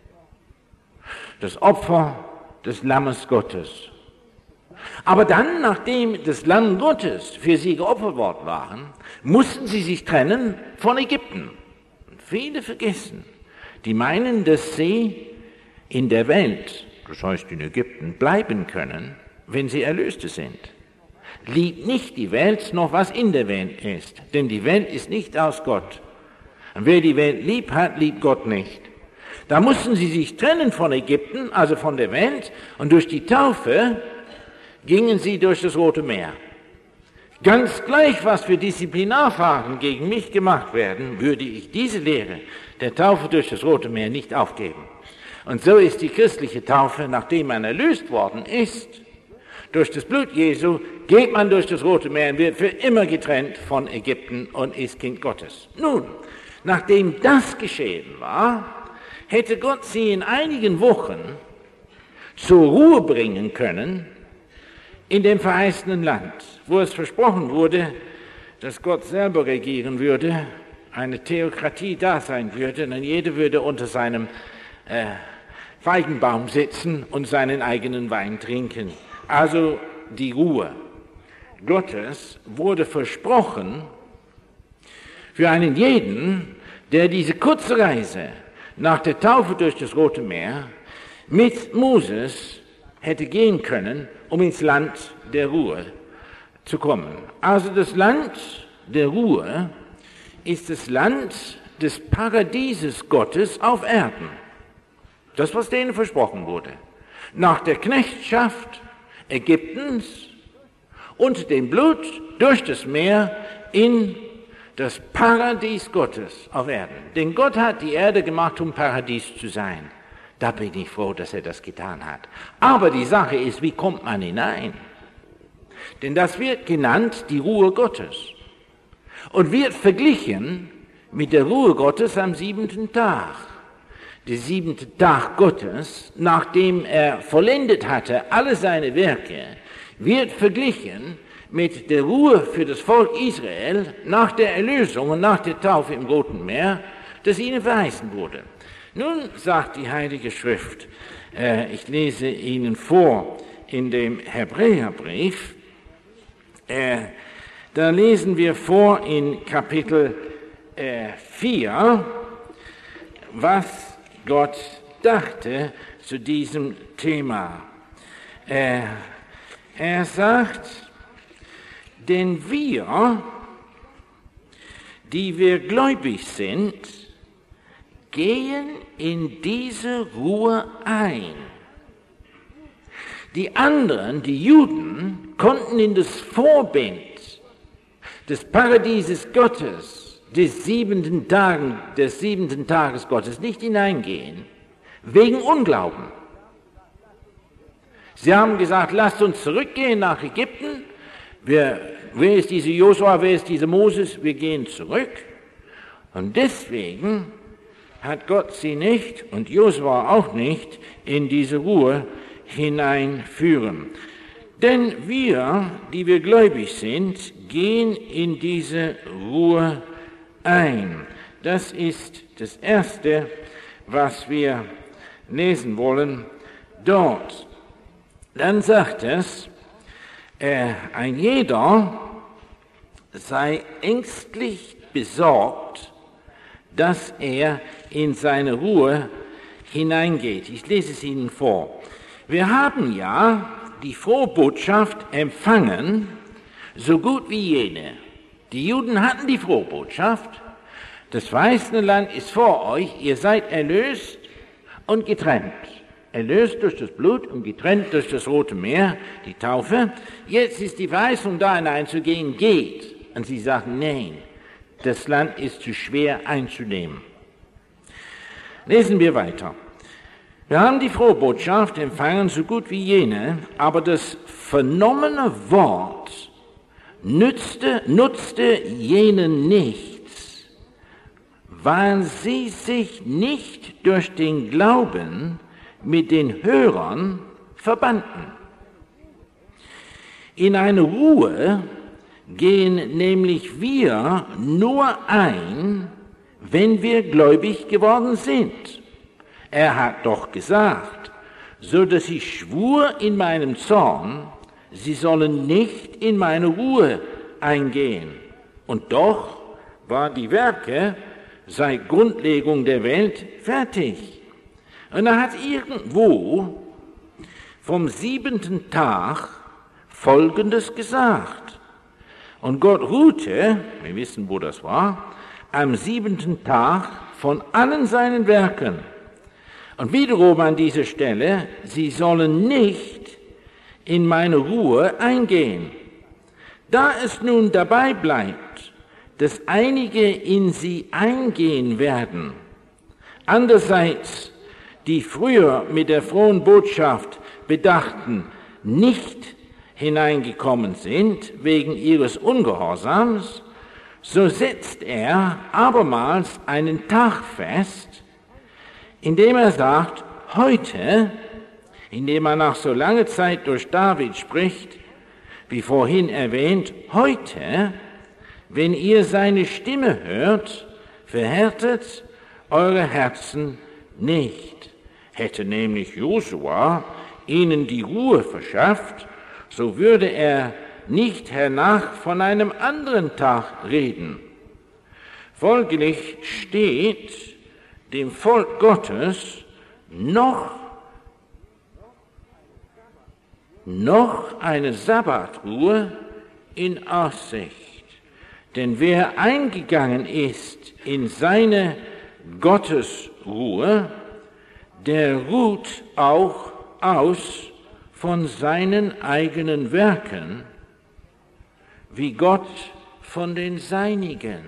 Das Opfer des Lammes Gottes. Aber dann, nachdem das Lamm Gottes für sie geopfert worden war, mussten sie sich trennen von Ägypten. Und viele vergessen, die meinen, dass sie in der Welt, das heißt in Ägypten, bleiben können, wenn sie Erlöste sind. Liebt nicht die Welt noch, was in der Welt ist, denn die Welt ist nicht aus Gott. Und wer die Welt lieb hat, liebt Gott nicht. Da mussten sie sich trennen von Ägypten, also von der Welt, und durch die Taufe gingen sie durch das Rote Meer. Ganz gleich, was für Disziplinarverfahren gegen mich gemacht werden, würde ich diese Lehre der Taufe durch das Rote Meer nicht aufgeben. Und so ist die christliche Taufe, nachdem man erlöst worden ist, durch das Blut Jesu, geht man durch das Rote Meer und wird für immer getrennt von Ägypten und ist Kind Gottes. Nun, nachdem das geschehen war, hätte Gott sie in einigen Wochen zur Ruhe bringen können, in dem verheißenen Land, wo es versprochen wurde, dass Gott selber regieren würde, eine Theokratie da sein würde, und jeder würde unter seinem äh, Feigenbaum sitzen und seinen eigenen Wein trinken. Also die Ruhe Gottes wurde versprochen für einen jeden, der diese kurze Reise nach der Taufe durch das Rote Meer mit Moses hätte gehen können, um ins Land der Ruhe zu kommen. Also das Land der Ruhe ist das Land des Paradieses Gottes auf Erden. Das, was denen versprochen wurde. Nach der Knechtschaft Ägyptens und dem Blut durch das Meer in das Paradies Gottes auf Erden. Denn Gott hat die Erde gemacht, um Paradies zu sein. Da bin ich froh, dass er das getan hat. Aber die Sache ist, wie kommt man hinein? Denn das wird genannt die Ruhe Gottes und wird verglichen mit der Ruhe Gottes am siebenten Tag. Der siebente Tag Gottes, nachdem er vollendet hatte alle seine Werke, wird verglichen mit der Ruhe für das Volk Israel nach der Erlösung und nach der Taufe im Roten Meer, das ihnen verheißen wurde. Nun sagt die Heilige Schrift, äh, ich lese Ihnen vor in dem Hebräerbrief, äh, da lesen wir vor in Kapitel äh, vier, was Gott dachte zu diesem Thema. Äh, er sagt, denn wir, die wir gläubig sind, gehen in diese Ruhe ein. Die anderen, die Juden, konnten in das Vorbild des Paradieses Gottes, des siebenten, Tagen, des siebenten Tages Gottes nicht hineingehen, wegen Unglauben. Sie haben gesagt, lasst uns zurückgehen nach Ägypten. Wir, wer ist dieser Josua, wer ist dieser Moses? Wir gehen zurück. Und deswegen hat Gott sie nicht und Josua auch nicht in diese Ruhe hineinführen. Denn wir, die wir gläubig sind, gehen in diese Ruhe ein. Das ist das Erste, was wir lesen wollen dort. Dann sagt es, äh, ein jeder sei ängstlich besorgt, dass er in seine Ruhe hineingeht. Ich lese es Ihnen vor. Wir haben ja die frohe Botschaft empfangen, so gut wie jene. Die Juden hatten die frohe Botschaft. Das verheißene Land ist vor euch, ihr seid erlöst und getrennt. Erlöst durch das Blut und getrennt durch das Rote Meer, die Taufe. Jetzt ist die Verheißung, da hineinzugehen, geht. Und sie sagen, nein, das Land ist zu schwer einzunehmen. Lesen wir weiter. Wir haben die frohe Botschaft empfangen, so gut wie jene, aber das vernommene Wort nützte, nutzte jenen nichts, weil sie sich nicht durch den Glauben mit den Hörern verbanden. In eine Ruhe gehen nämlich wir nur ein, wenn wir gläubig geworden sind. Er hat doch gesagt, so dass ich schwur in meinem Zorn, sie sollen nicht in meine Ruhe eingehen. Und doch war die Werke seit Grundlegung der Welt fertig. Und er hat irgendwo vom siebenten Tag Folgendes gesagt. Und Gott ruhte, wir wissen, wo das war, am siebenten Tag von allen seinen Werken. Und wiederum an dieser Stelle, sie sollen nicht in meine Ruhe eingehen. Da es nun dabei bleibt, dass einige in sie eingehen werden, andererseits die früher mit der frohen Botschaft Bedachten nicht hineingekommen sind wegen ihres Ungehorsams, so setzt er abermals einen Tag fest, indem er sagt, heute, indem er nach so langer Zeit durch David spricht, wie vorhin erwähnt, heute, wenn ihr seine Stimme hört, verhärtet eure Herzen nicht. Hätte nämlich Josua ihnen die Ruhe verschafft, so würde er nicht hernach von einem anderen Tag reden. Folglich steht dem Volk Gottes noch, noch eine Sabbatruhe in Aussicht. Denn wer eingegangen ist in seine Gottesruhe, der ruht auch aus von seinen eigenen Werken, wie Gott von den Seinigen.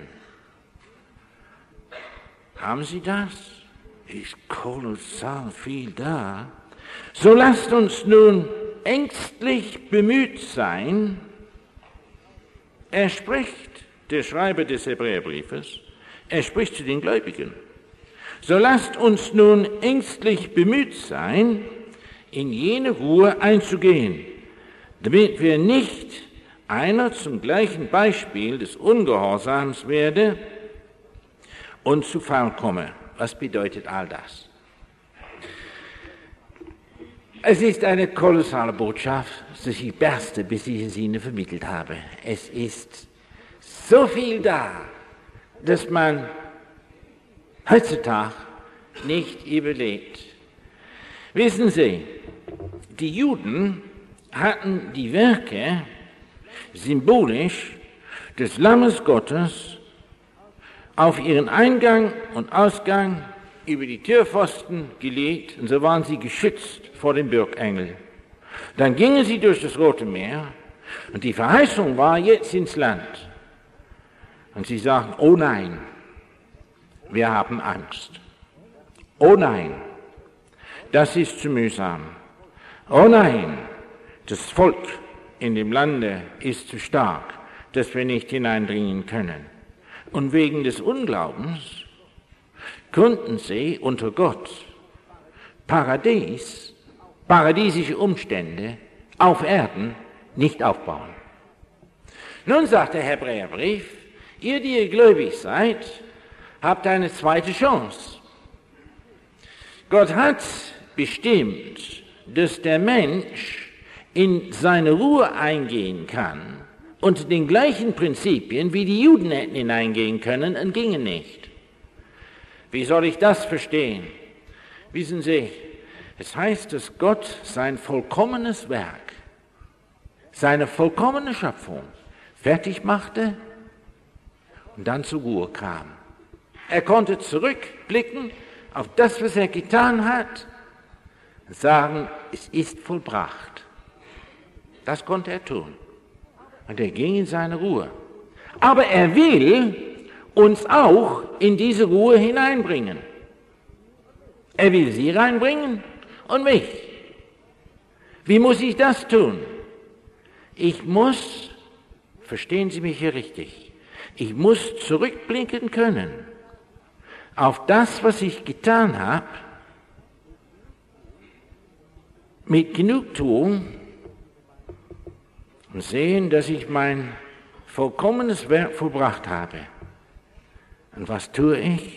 Haben Sie das? Ist kolossal viel da. So lasst uns nun ängstlich bemüht sein. Er spricht, der Schreiber des Hebräerbriefes, er spricht zu den Gläubigen. So lasst uns nun ängstlich bemüht sein, in jene Ruhe einzugehen, damit wir nicht einer zum gleichen Beispiel des Ungehorsams werde und zu Fall komme. Was bedeutet all das? Es ist eine kolossale Botschaft, dass ich berste, bis ich es Ihnen vermittelt habe. Es ist so viel da, dass man heutzutage nicht überlebt. Wissen Sie, die Juden hatten die Werke symbolisch des Lammes Gottes auf ihren Eingang und Ausgang über die Türpfosten gelegt, und so waren sie geschützt vor dem Bürgengel. Dann gingen sie durch das Rote Meer und die Verheißung war jetzt ins Land. Und sie sagten, oh nein, wir haben Angst. Oh nein, das ist zu mühsam. Oh nein, das Volk in dem Lande ist zu stark, dass wir nicht hineindringen können. Und wegen des Unglaubens konnten sie unter Gott Paradies, paradiesische Umstände auf Erden nicht aufbauen. Nun sagt der Hebräerbrief, ihr, die ihr gläubig seid, habt eine zweite Chance. Gott hat bestimmt, dass der Mensch in seine Ruhe eingehen kann, unter den gleichen Prinzipien, wie die Juden hätten hineingehen können, und gingen nicht. Wie soll ich das verstehen? Wissen Sie, es heißt, dass Gott sein vollkommenes Werk, seine vollkommene Schöpfung fertig machte und dann zur Ruhe kam. Er konnte zurückblicken auf das, was er getan hat, und sagen, es ist vollbracht. Das konnte er tun. Und er ging in seine Ruhe. Aber er will uns auch in diese Ruhe hineinbringen. Er will Sie reinbringen und mich. Wie muss ich das tun? Ich muss, verstehen Sie mich hier richtig, ich muss zurückblicken können auf das, was ich getan habe, mit Genugtuung, und sehen, dass ich mein vollkommenes Werk vollbracht habe. Und was tue ich?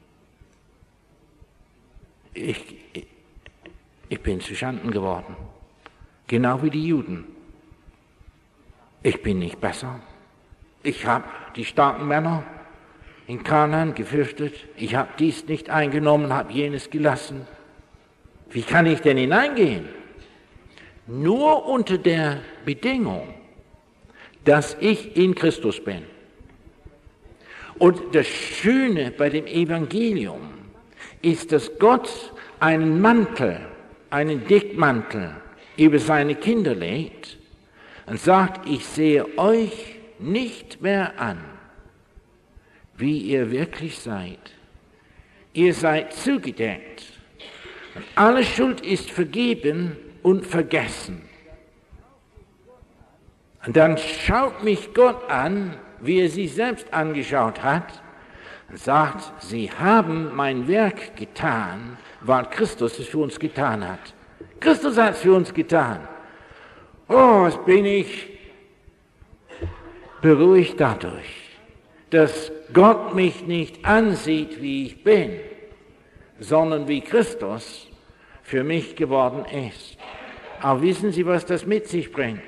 Ich, ich, ich bin zuschanden geworden, genau wie die Juden. Ich bin nicht besser. Ich habe die starken Männer in Kanaan gefürchtet. Ich habe dies nicht eingenommen, habe jenes gelassen. Wie kann ich denn hineingehen? Nur unter der Bedingung, dass ich in Christus bin. Und das Schöne bei dem Evangelium ist, dass Gott einen Mantel, einen Deckmantel über seine Kinder legt und sagt, ich sehe euch nicht mehr an, wie ihr wirklich seid. Ihr seid zugedeckt und alle Schuld ist vergeben und vergessen. Und dann schaut mich Gott an, wie er sich selbst angeschaut hat, und sagt, sie haben mein Werk getan, weil Christus es für uns getan hat. Christus hat es für uns getan. Oh, was bin ich beruhigt dadurch, dass Gott mich nicht ansieht, wie ich bin, sondern wie Christus für mich geworden ist. Aber wissen Sie, was das mit sich bringt?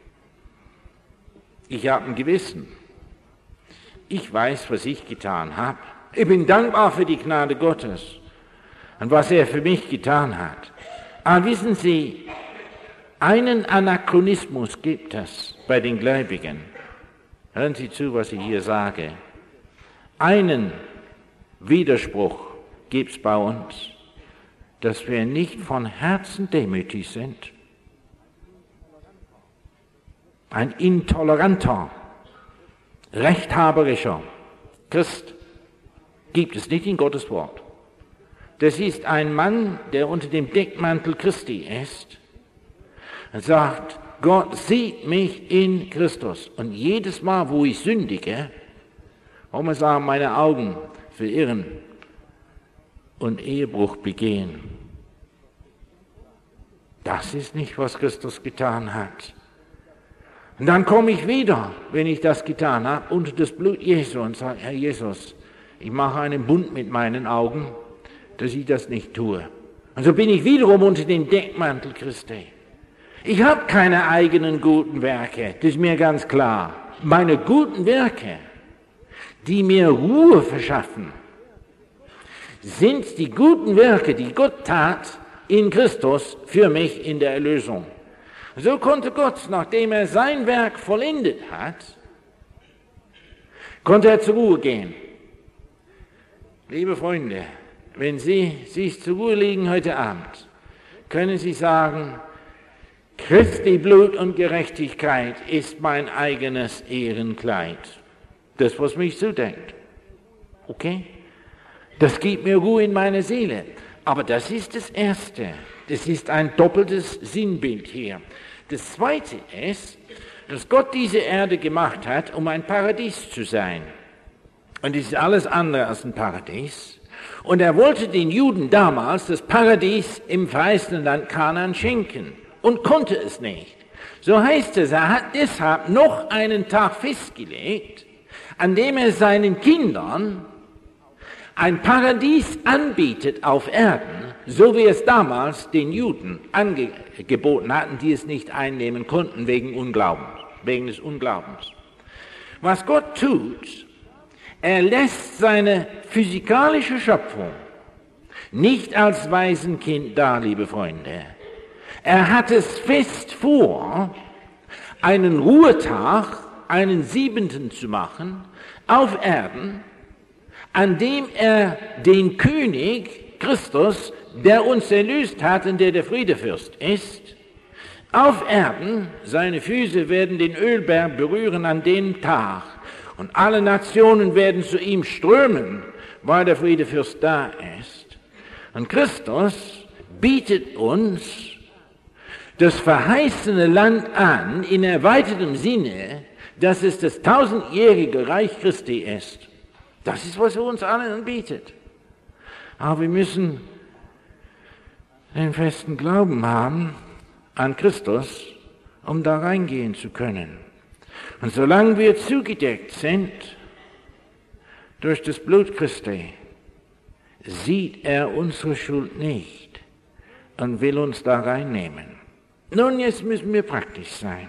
Ich habe ein Gewissen. Ich weiß, was ich getan habe. Ich bin dankbar für die Gnade Gottes und was er für mich getan hat. Aber wissen Sie, einen Anachronismus gibt es bei den Gläubigen. Hören Sie zu, was ich hier sage. Einen Widerspruch gibt es bei uns, dass wir nicht von Herzen demütig sind. Ein intoleranter, rechthaberischer Christ gibt es nicht in Gottes Wort. Das ist ein Mann, der unter dem Deckmantel Christi ist und sagt, Gott sieht mich in Christus. Und jedes Mal, wo ich sündige, wo man sagen, meine Augen verirren und Ehebruch begehen, das ist nicht, was Christus getan hat. Und dann komme ich wieder, wenn ich das getan habe, unter das Blut Jesu und sage, Herr Jesus, ich mache einen Bund mit meinen Augen, dass ich das nicht tue. Und so bin ich wiederum unter dem Deckmantel Christi. Ich habe keine eigenen guten Werke, das ist mir ganz klar. Meine guten Werke, die mir Ruhe verschaffen, sind die guten Werke, die Gott tat in Christus für mich in der Erlösung. So konnte Gott, nachdem er sein Werk vollendet hat, konnte er zur Ruhe gehen. Liebe Freunde, wenn Sie sich zur Ruhe legen heute Abend, können Sie sagen, Christi Blut und Gerechtigkeit ist mein eigenes Ehrenkleid. Das, was mich zudenkt. Okay? Das gibt mir Ruhe in meiner Seele. Aber das ist das Erste. Das ist ein doppeltes Sinnbild hier. Das Zweite ist, dass Gott diese Erde gemacht hat, um ein Paradies zu sein. Und es ist alles andere als ein Paradies. Und er wollte den Juden damals das Paradies im verheißenen Land Kanaan schenken und konnte es nicht. So heißt es, er hat deshalb noch einen Tag festgelegt, an dem er seinen Kindern ein Paradies anbietet auf Erden, so wie es damals den Juden angeboten hatten, die es nicht einnehmen konnten wegen Unglaubens, wegen des Unglaubens. Was Gott tut, er lässt seine physikalische Schöpfung nicht als Waisenkind da, liebe Freunde. Er hat es fest vor, einen Ruhetag, einen siebenten zu machen, auf Erden, an dem er den König Christus, der uns erlöst hat und der der Friedefürst ist, auf Erden, seine Füße werden den Ölberg berühren an dem Tag und alle Nationen werden zu ihm strömen, weil der Friedefürst da ist. Und Christus bietet uns das verheißene Land an, in erweitertem Sinne, dass es das tausendjährige Reich Christi ist. Das ist, was er uns allen anbietet. Aber wir müssen den festen Glauben haben an Christus, um da reingehen zu können. Und solange wir zugedeckt sind durch das Blut Christi, sieht er unsere Schuld nicht und will uns da reinnehmen. Nun, jetzt müssen wir praktisch sein.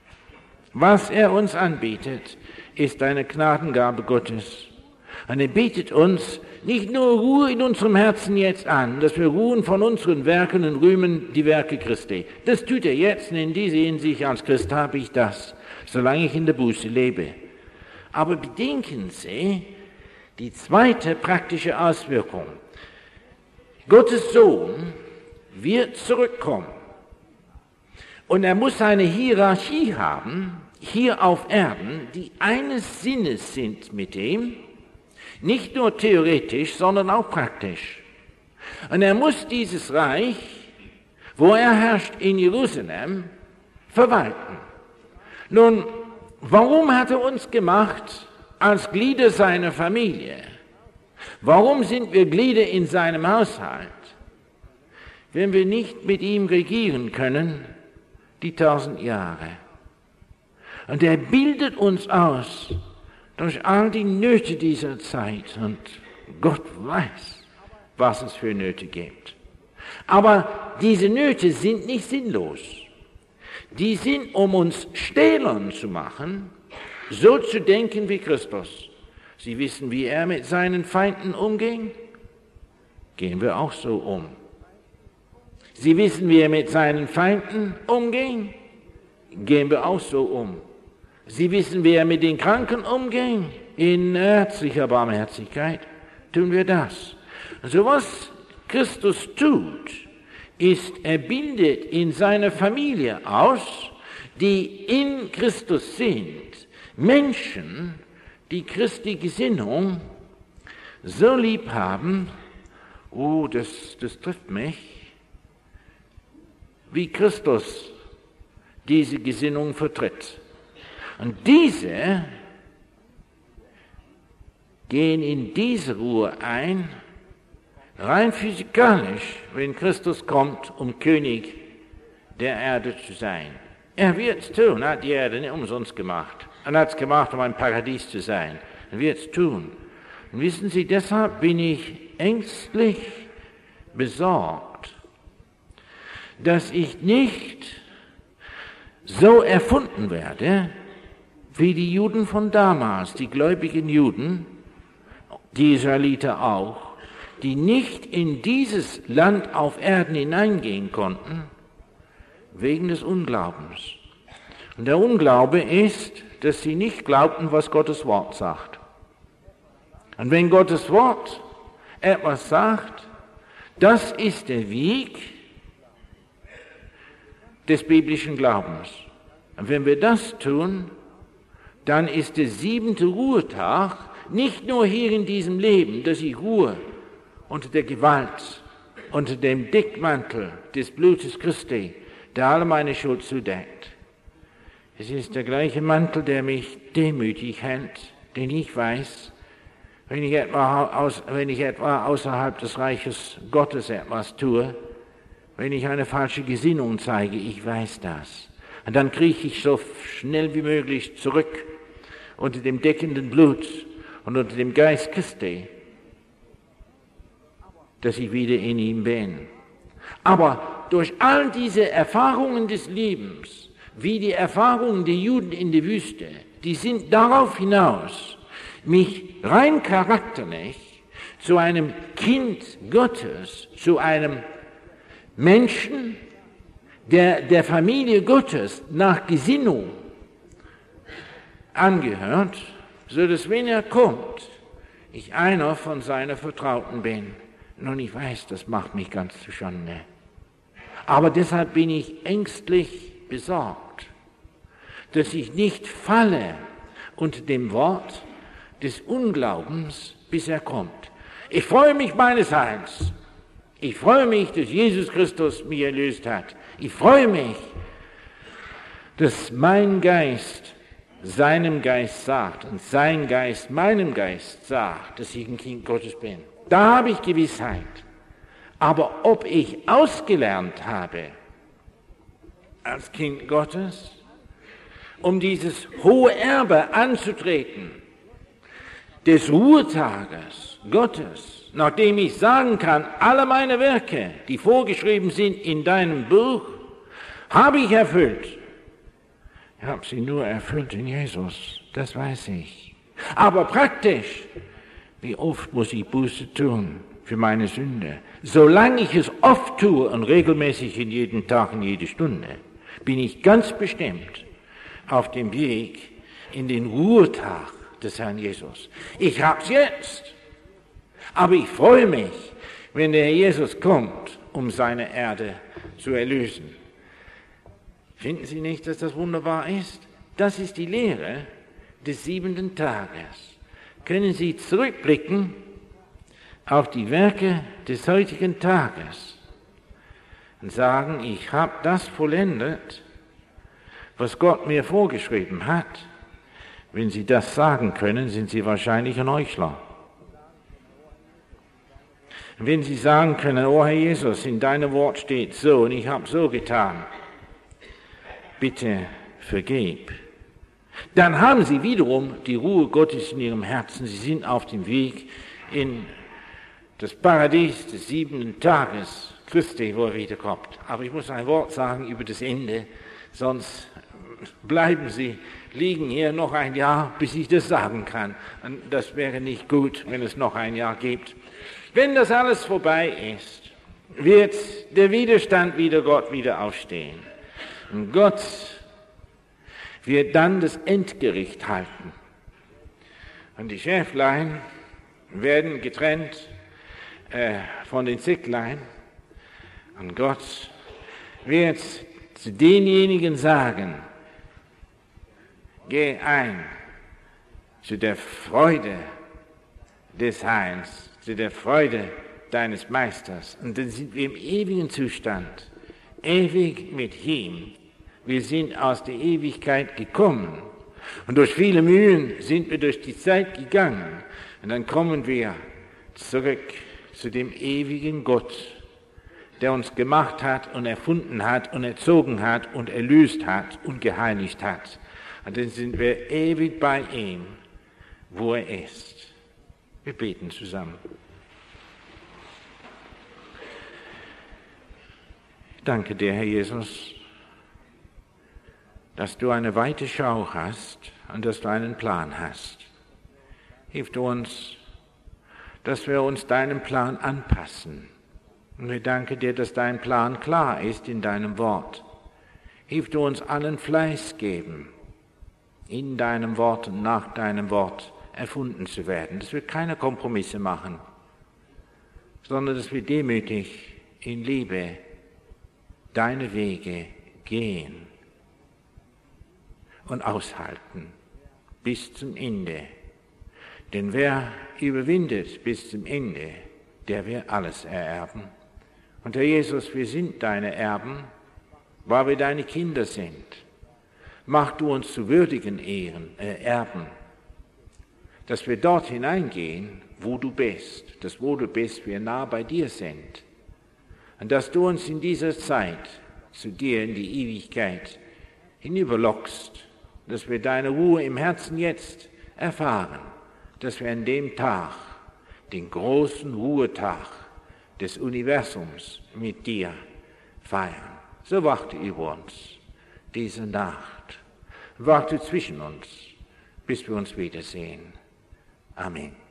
Was er uns anbietet, ist eine Gnadengabe Gottes. Und er bietet uns nicht nur Ruhe in unserem Herzen jetzt an, dass wir ruhen von unseren Werken und rühmen die Werke Christi. Das tut er jetzt, und in dieser Hinsicht als Christ habe ich das, solange ich in der Buße lebe. Aber bedenken Sie die zweite praktische Auswirkung. Gottes Sohn wird zurückkommen. Und er muss eine Hierarchie haben, hier auf Erden, die eines Sinnes sind mit ihm, nicht nur theoretisch, sondern auch praktisch. Und er muss dieses Reich, wo er herrscht in Jerusalem, verwalten. Nun, warum hat er uns gemacht als Glieder seiner Familie? Warum sind wir Glieder in seinem Haushalt? Wenn wir nicht mit ihm regieren können, die tausend Jahre. Und er bildet uns aus durch all die Nöte dieser Zeit. Und Gott weiß, was es für Nöte gibt. Aber diese Nöte sind nicht sinnlos. Die sind, um uns stählern zu machen, so zu denken wie Christus. Sie wissen, wie er mit seinen Feinden umging? Gehen wir auch so um. Sie wissen, wie er mit seinen Feinden umging? Gehen wir auch so um. Sie wissen, wie er mit den Kranken umging. In herzlicher Barmherzigkeit tun wir das. Also was Christus tut, ist, er bildet in seiner Familie aus, die in Christus sind, Menschen, die Christi Gesinnung so lieb haben, oh, das, das trifft mich, wie Christus diese Gesinnung vertritt. Und diese gehen in diese Ruhe ein, rein physikalisch, wenn Christus kommt, um König der Erde zu sein. Er wird es tun, er hat die Erde nicht umsonst gemacht. Er hat es gemacht, um ein Paradies zu sein. Er wird es tun. Und wissen Sie, deshalb bin ich ängstlich besorgt, dass ich nicht so erfunden werde, wie die Juden von damals, die gläubigen Juden, die Israeliter auch, die nicht in dieses Land auf Erden hineingehen konnten, wegen des Unglaubens. Und der Unglaube ist, dass sie nicht glaubten, was Gottes Wort sagt. Und wenn Gottes Wort etwas sagt, das ist der Weg des biblischen Glaubens. Und wenn wir das tun, dann ist der siebente Ruhetag nicht nur hier in diesem Leben, dass ich ruhe unter der Gewalt, unter dem Deckmantel des Blutes Christi, der alle meine Schuld zudeckt. Es ist der gleiche Mantel, der mich demütig hält, denn ich weiß, wenn ich etwa, aus, wenn ich etwa außerhalb des Reiches Gottes etwas tue, wenn ich eine falsche Gesinnung zeige, ich weiß das. Und dann krieche ich so schnell wie möglich zurück unter dem deckenden Blut und unter dem Geist Christi, dass ich wieder in ihm bin. Aber durch all diese Erfahrungen des Lebens, wie die Erfahrungen der Juden in der Wüste, die sind darauf hinaus, mich rein charakterlich zu einem Kind Gottes, zu einem Menschen, der der Familie Gottes nach Gesinnung angehört, so dass wenn er kommt, ich einer von seinen Vertrauten bin. Nun, ich weiß, das macht mich ganz zu Schande. Aber deshalb bin ich ängstlich besorgt, dass ich nicht falle unter dem Wort des Unglaubens, bis er kommt. Ich freue mich meines Heils. Ich freue mich, dass Jesus Christus mich erlöst hat. Ich freue mich, dass mein Geist seinem Geist sagt und sein Geist meinem Geist sagt, dass ich ein Kind Gottes bin. Da habe ich Gewissheit. Aber ob ich ausgelernt habe als Kind Gottes, um dieses hohe Erbe anzutreten, des Ruhetages Gottes, nachdem ich sagen kann, alle meine Werke, die vorgeschrieben sind in deinem Buch, habe ich erfüllt. Ich habe sie nur erfüllt in Jesus, das weiß ich. Aber praktisch, wie oft muss ich Buße tun für meine Sünde? Solange ich es oft tue und regelmäßig in jeden Tag, in jede Stunde, bin ich ganz bestimmt auf dem Weg in den Ruhetag des Herrn Jesus. Ich hab's jetzt, aber ich freue mich, wenn der Herr Jesus kommt, um seine Erde zu erlösen. Finden Sie nicht, dass das wunderbar ist? Das ist die Lehre des siebenten Tages. Können Sie zurückblicken auf die Werke des heutigen Tages und sagen, ich habe das vollendet, was Gott mir vorgeschrieben hat. Wenn Sie das sagen können, sind Sie wahrscheinlich ein Heuchler. Wenn Sie sagen können, oh Herr Jesus, in deinem Wort steht so und ich habe so getan, bitte vergib. Dann haben Sie wiederum die Ruhe Gottes in Ihrem Herzen. Sie sind auf dem Weg in das Paradies des siebenten Tages Christi, wo er wiederkommt. Aber ich muss ein Wort sagen über das Ende, sonst bleiben Sie liegen hier noch ein Jahr, bis ich das sagen kann. Und das wäre nicht gut, wenn es noch ein Jahr gibt. Wenn das alles vorbei ist, wird der Widerstand wider Gott wieder aufstehen. Und Gott wird dann das Endgericht halten. Und die Schäflein werden getrennt äh, von den Zicklein. Und Gott wird zu denjenigen sagen, geh ein zu der Freude des Heils, zu der Freude deines Meisters. Und dann sind wir im ewigen Zustand, ewig mit ihm. Wir sind aus der Ewigkeit gekommen und durch viele Mühen sind wir durch die Zeit gegangen. Und dann kommen wir zurück zu dem ewigen Gott, der uns gemacht hat und erfunden hat und erzogen hat und erlöst hat und geheiligt hat. Und dann sind wir ewig bei ihm, wo er ist. Wir beten zusammen. Ich danke dir, Herr Jesus, dass du eine weite Schau hast und dass du einen Plan hast. Hilf du uns, dass wir uns deinem Plan anpassen. Und wir danken dir, dass dein Plan klar ist in deinem Wort. Hilf du uns allen Fleiß geben, in deinem Wort und nach deinem Wort erfunden zu werden, dass wir keine Kompromisse machen, sondern dass wir demütig in Liebe deine Wege gehen und aushalten bis zum Ende. Denn wer überwindet bis zum Ende, der wird alles ererben. Und Herr Jesus, wir sind deine Erben, weil wir deine Kinder sind. Mach du uns zu würdigen Ehren, äh, Erben, dass wir dort hineingehen, wo du bist, dass wo du bist, wir nah bei dir sind. Und dass du uns in dieser Zeit zu dir in die Ewigkeit hinüberlockst, dass wir deine Ruhe im Herzen jetzt erfahren, dass wir an dem Tag, den großen Ruhetag des Universums mit dir feiern. So warte über uns diese Nacht. Warte zwischen uns, bis wir uns wiedersehen. Amen.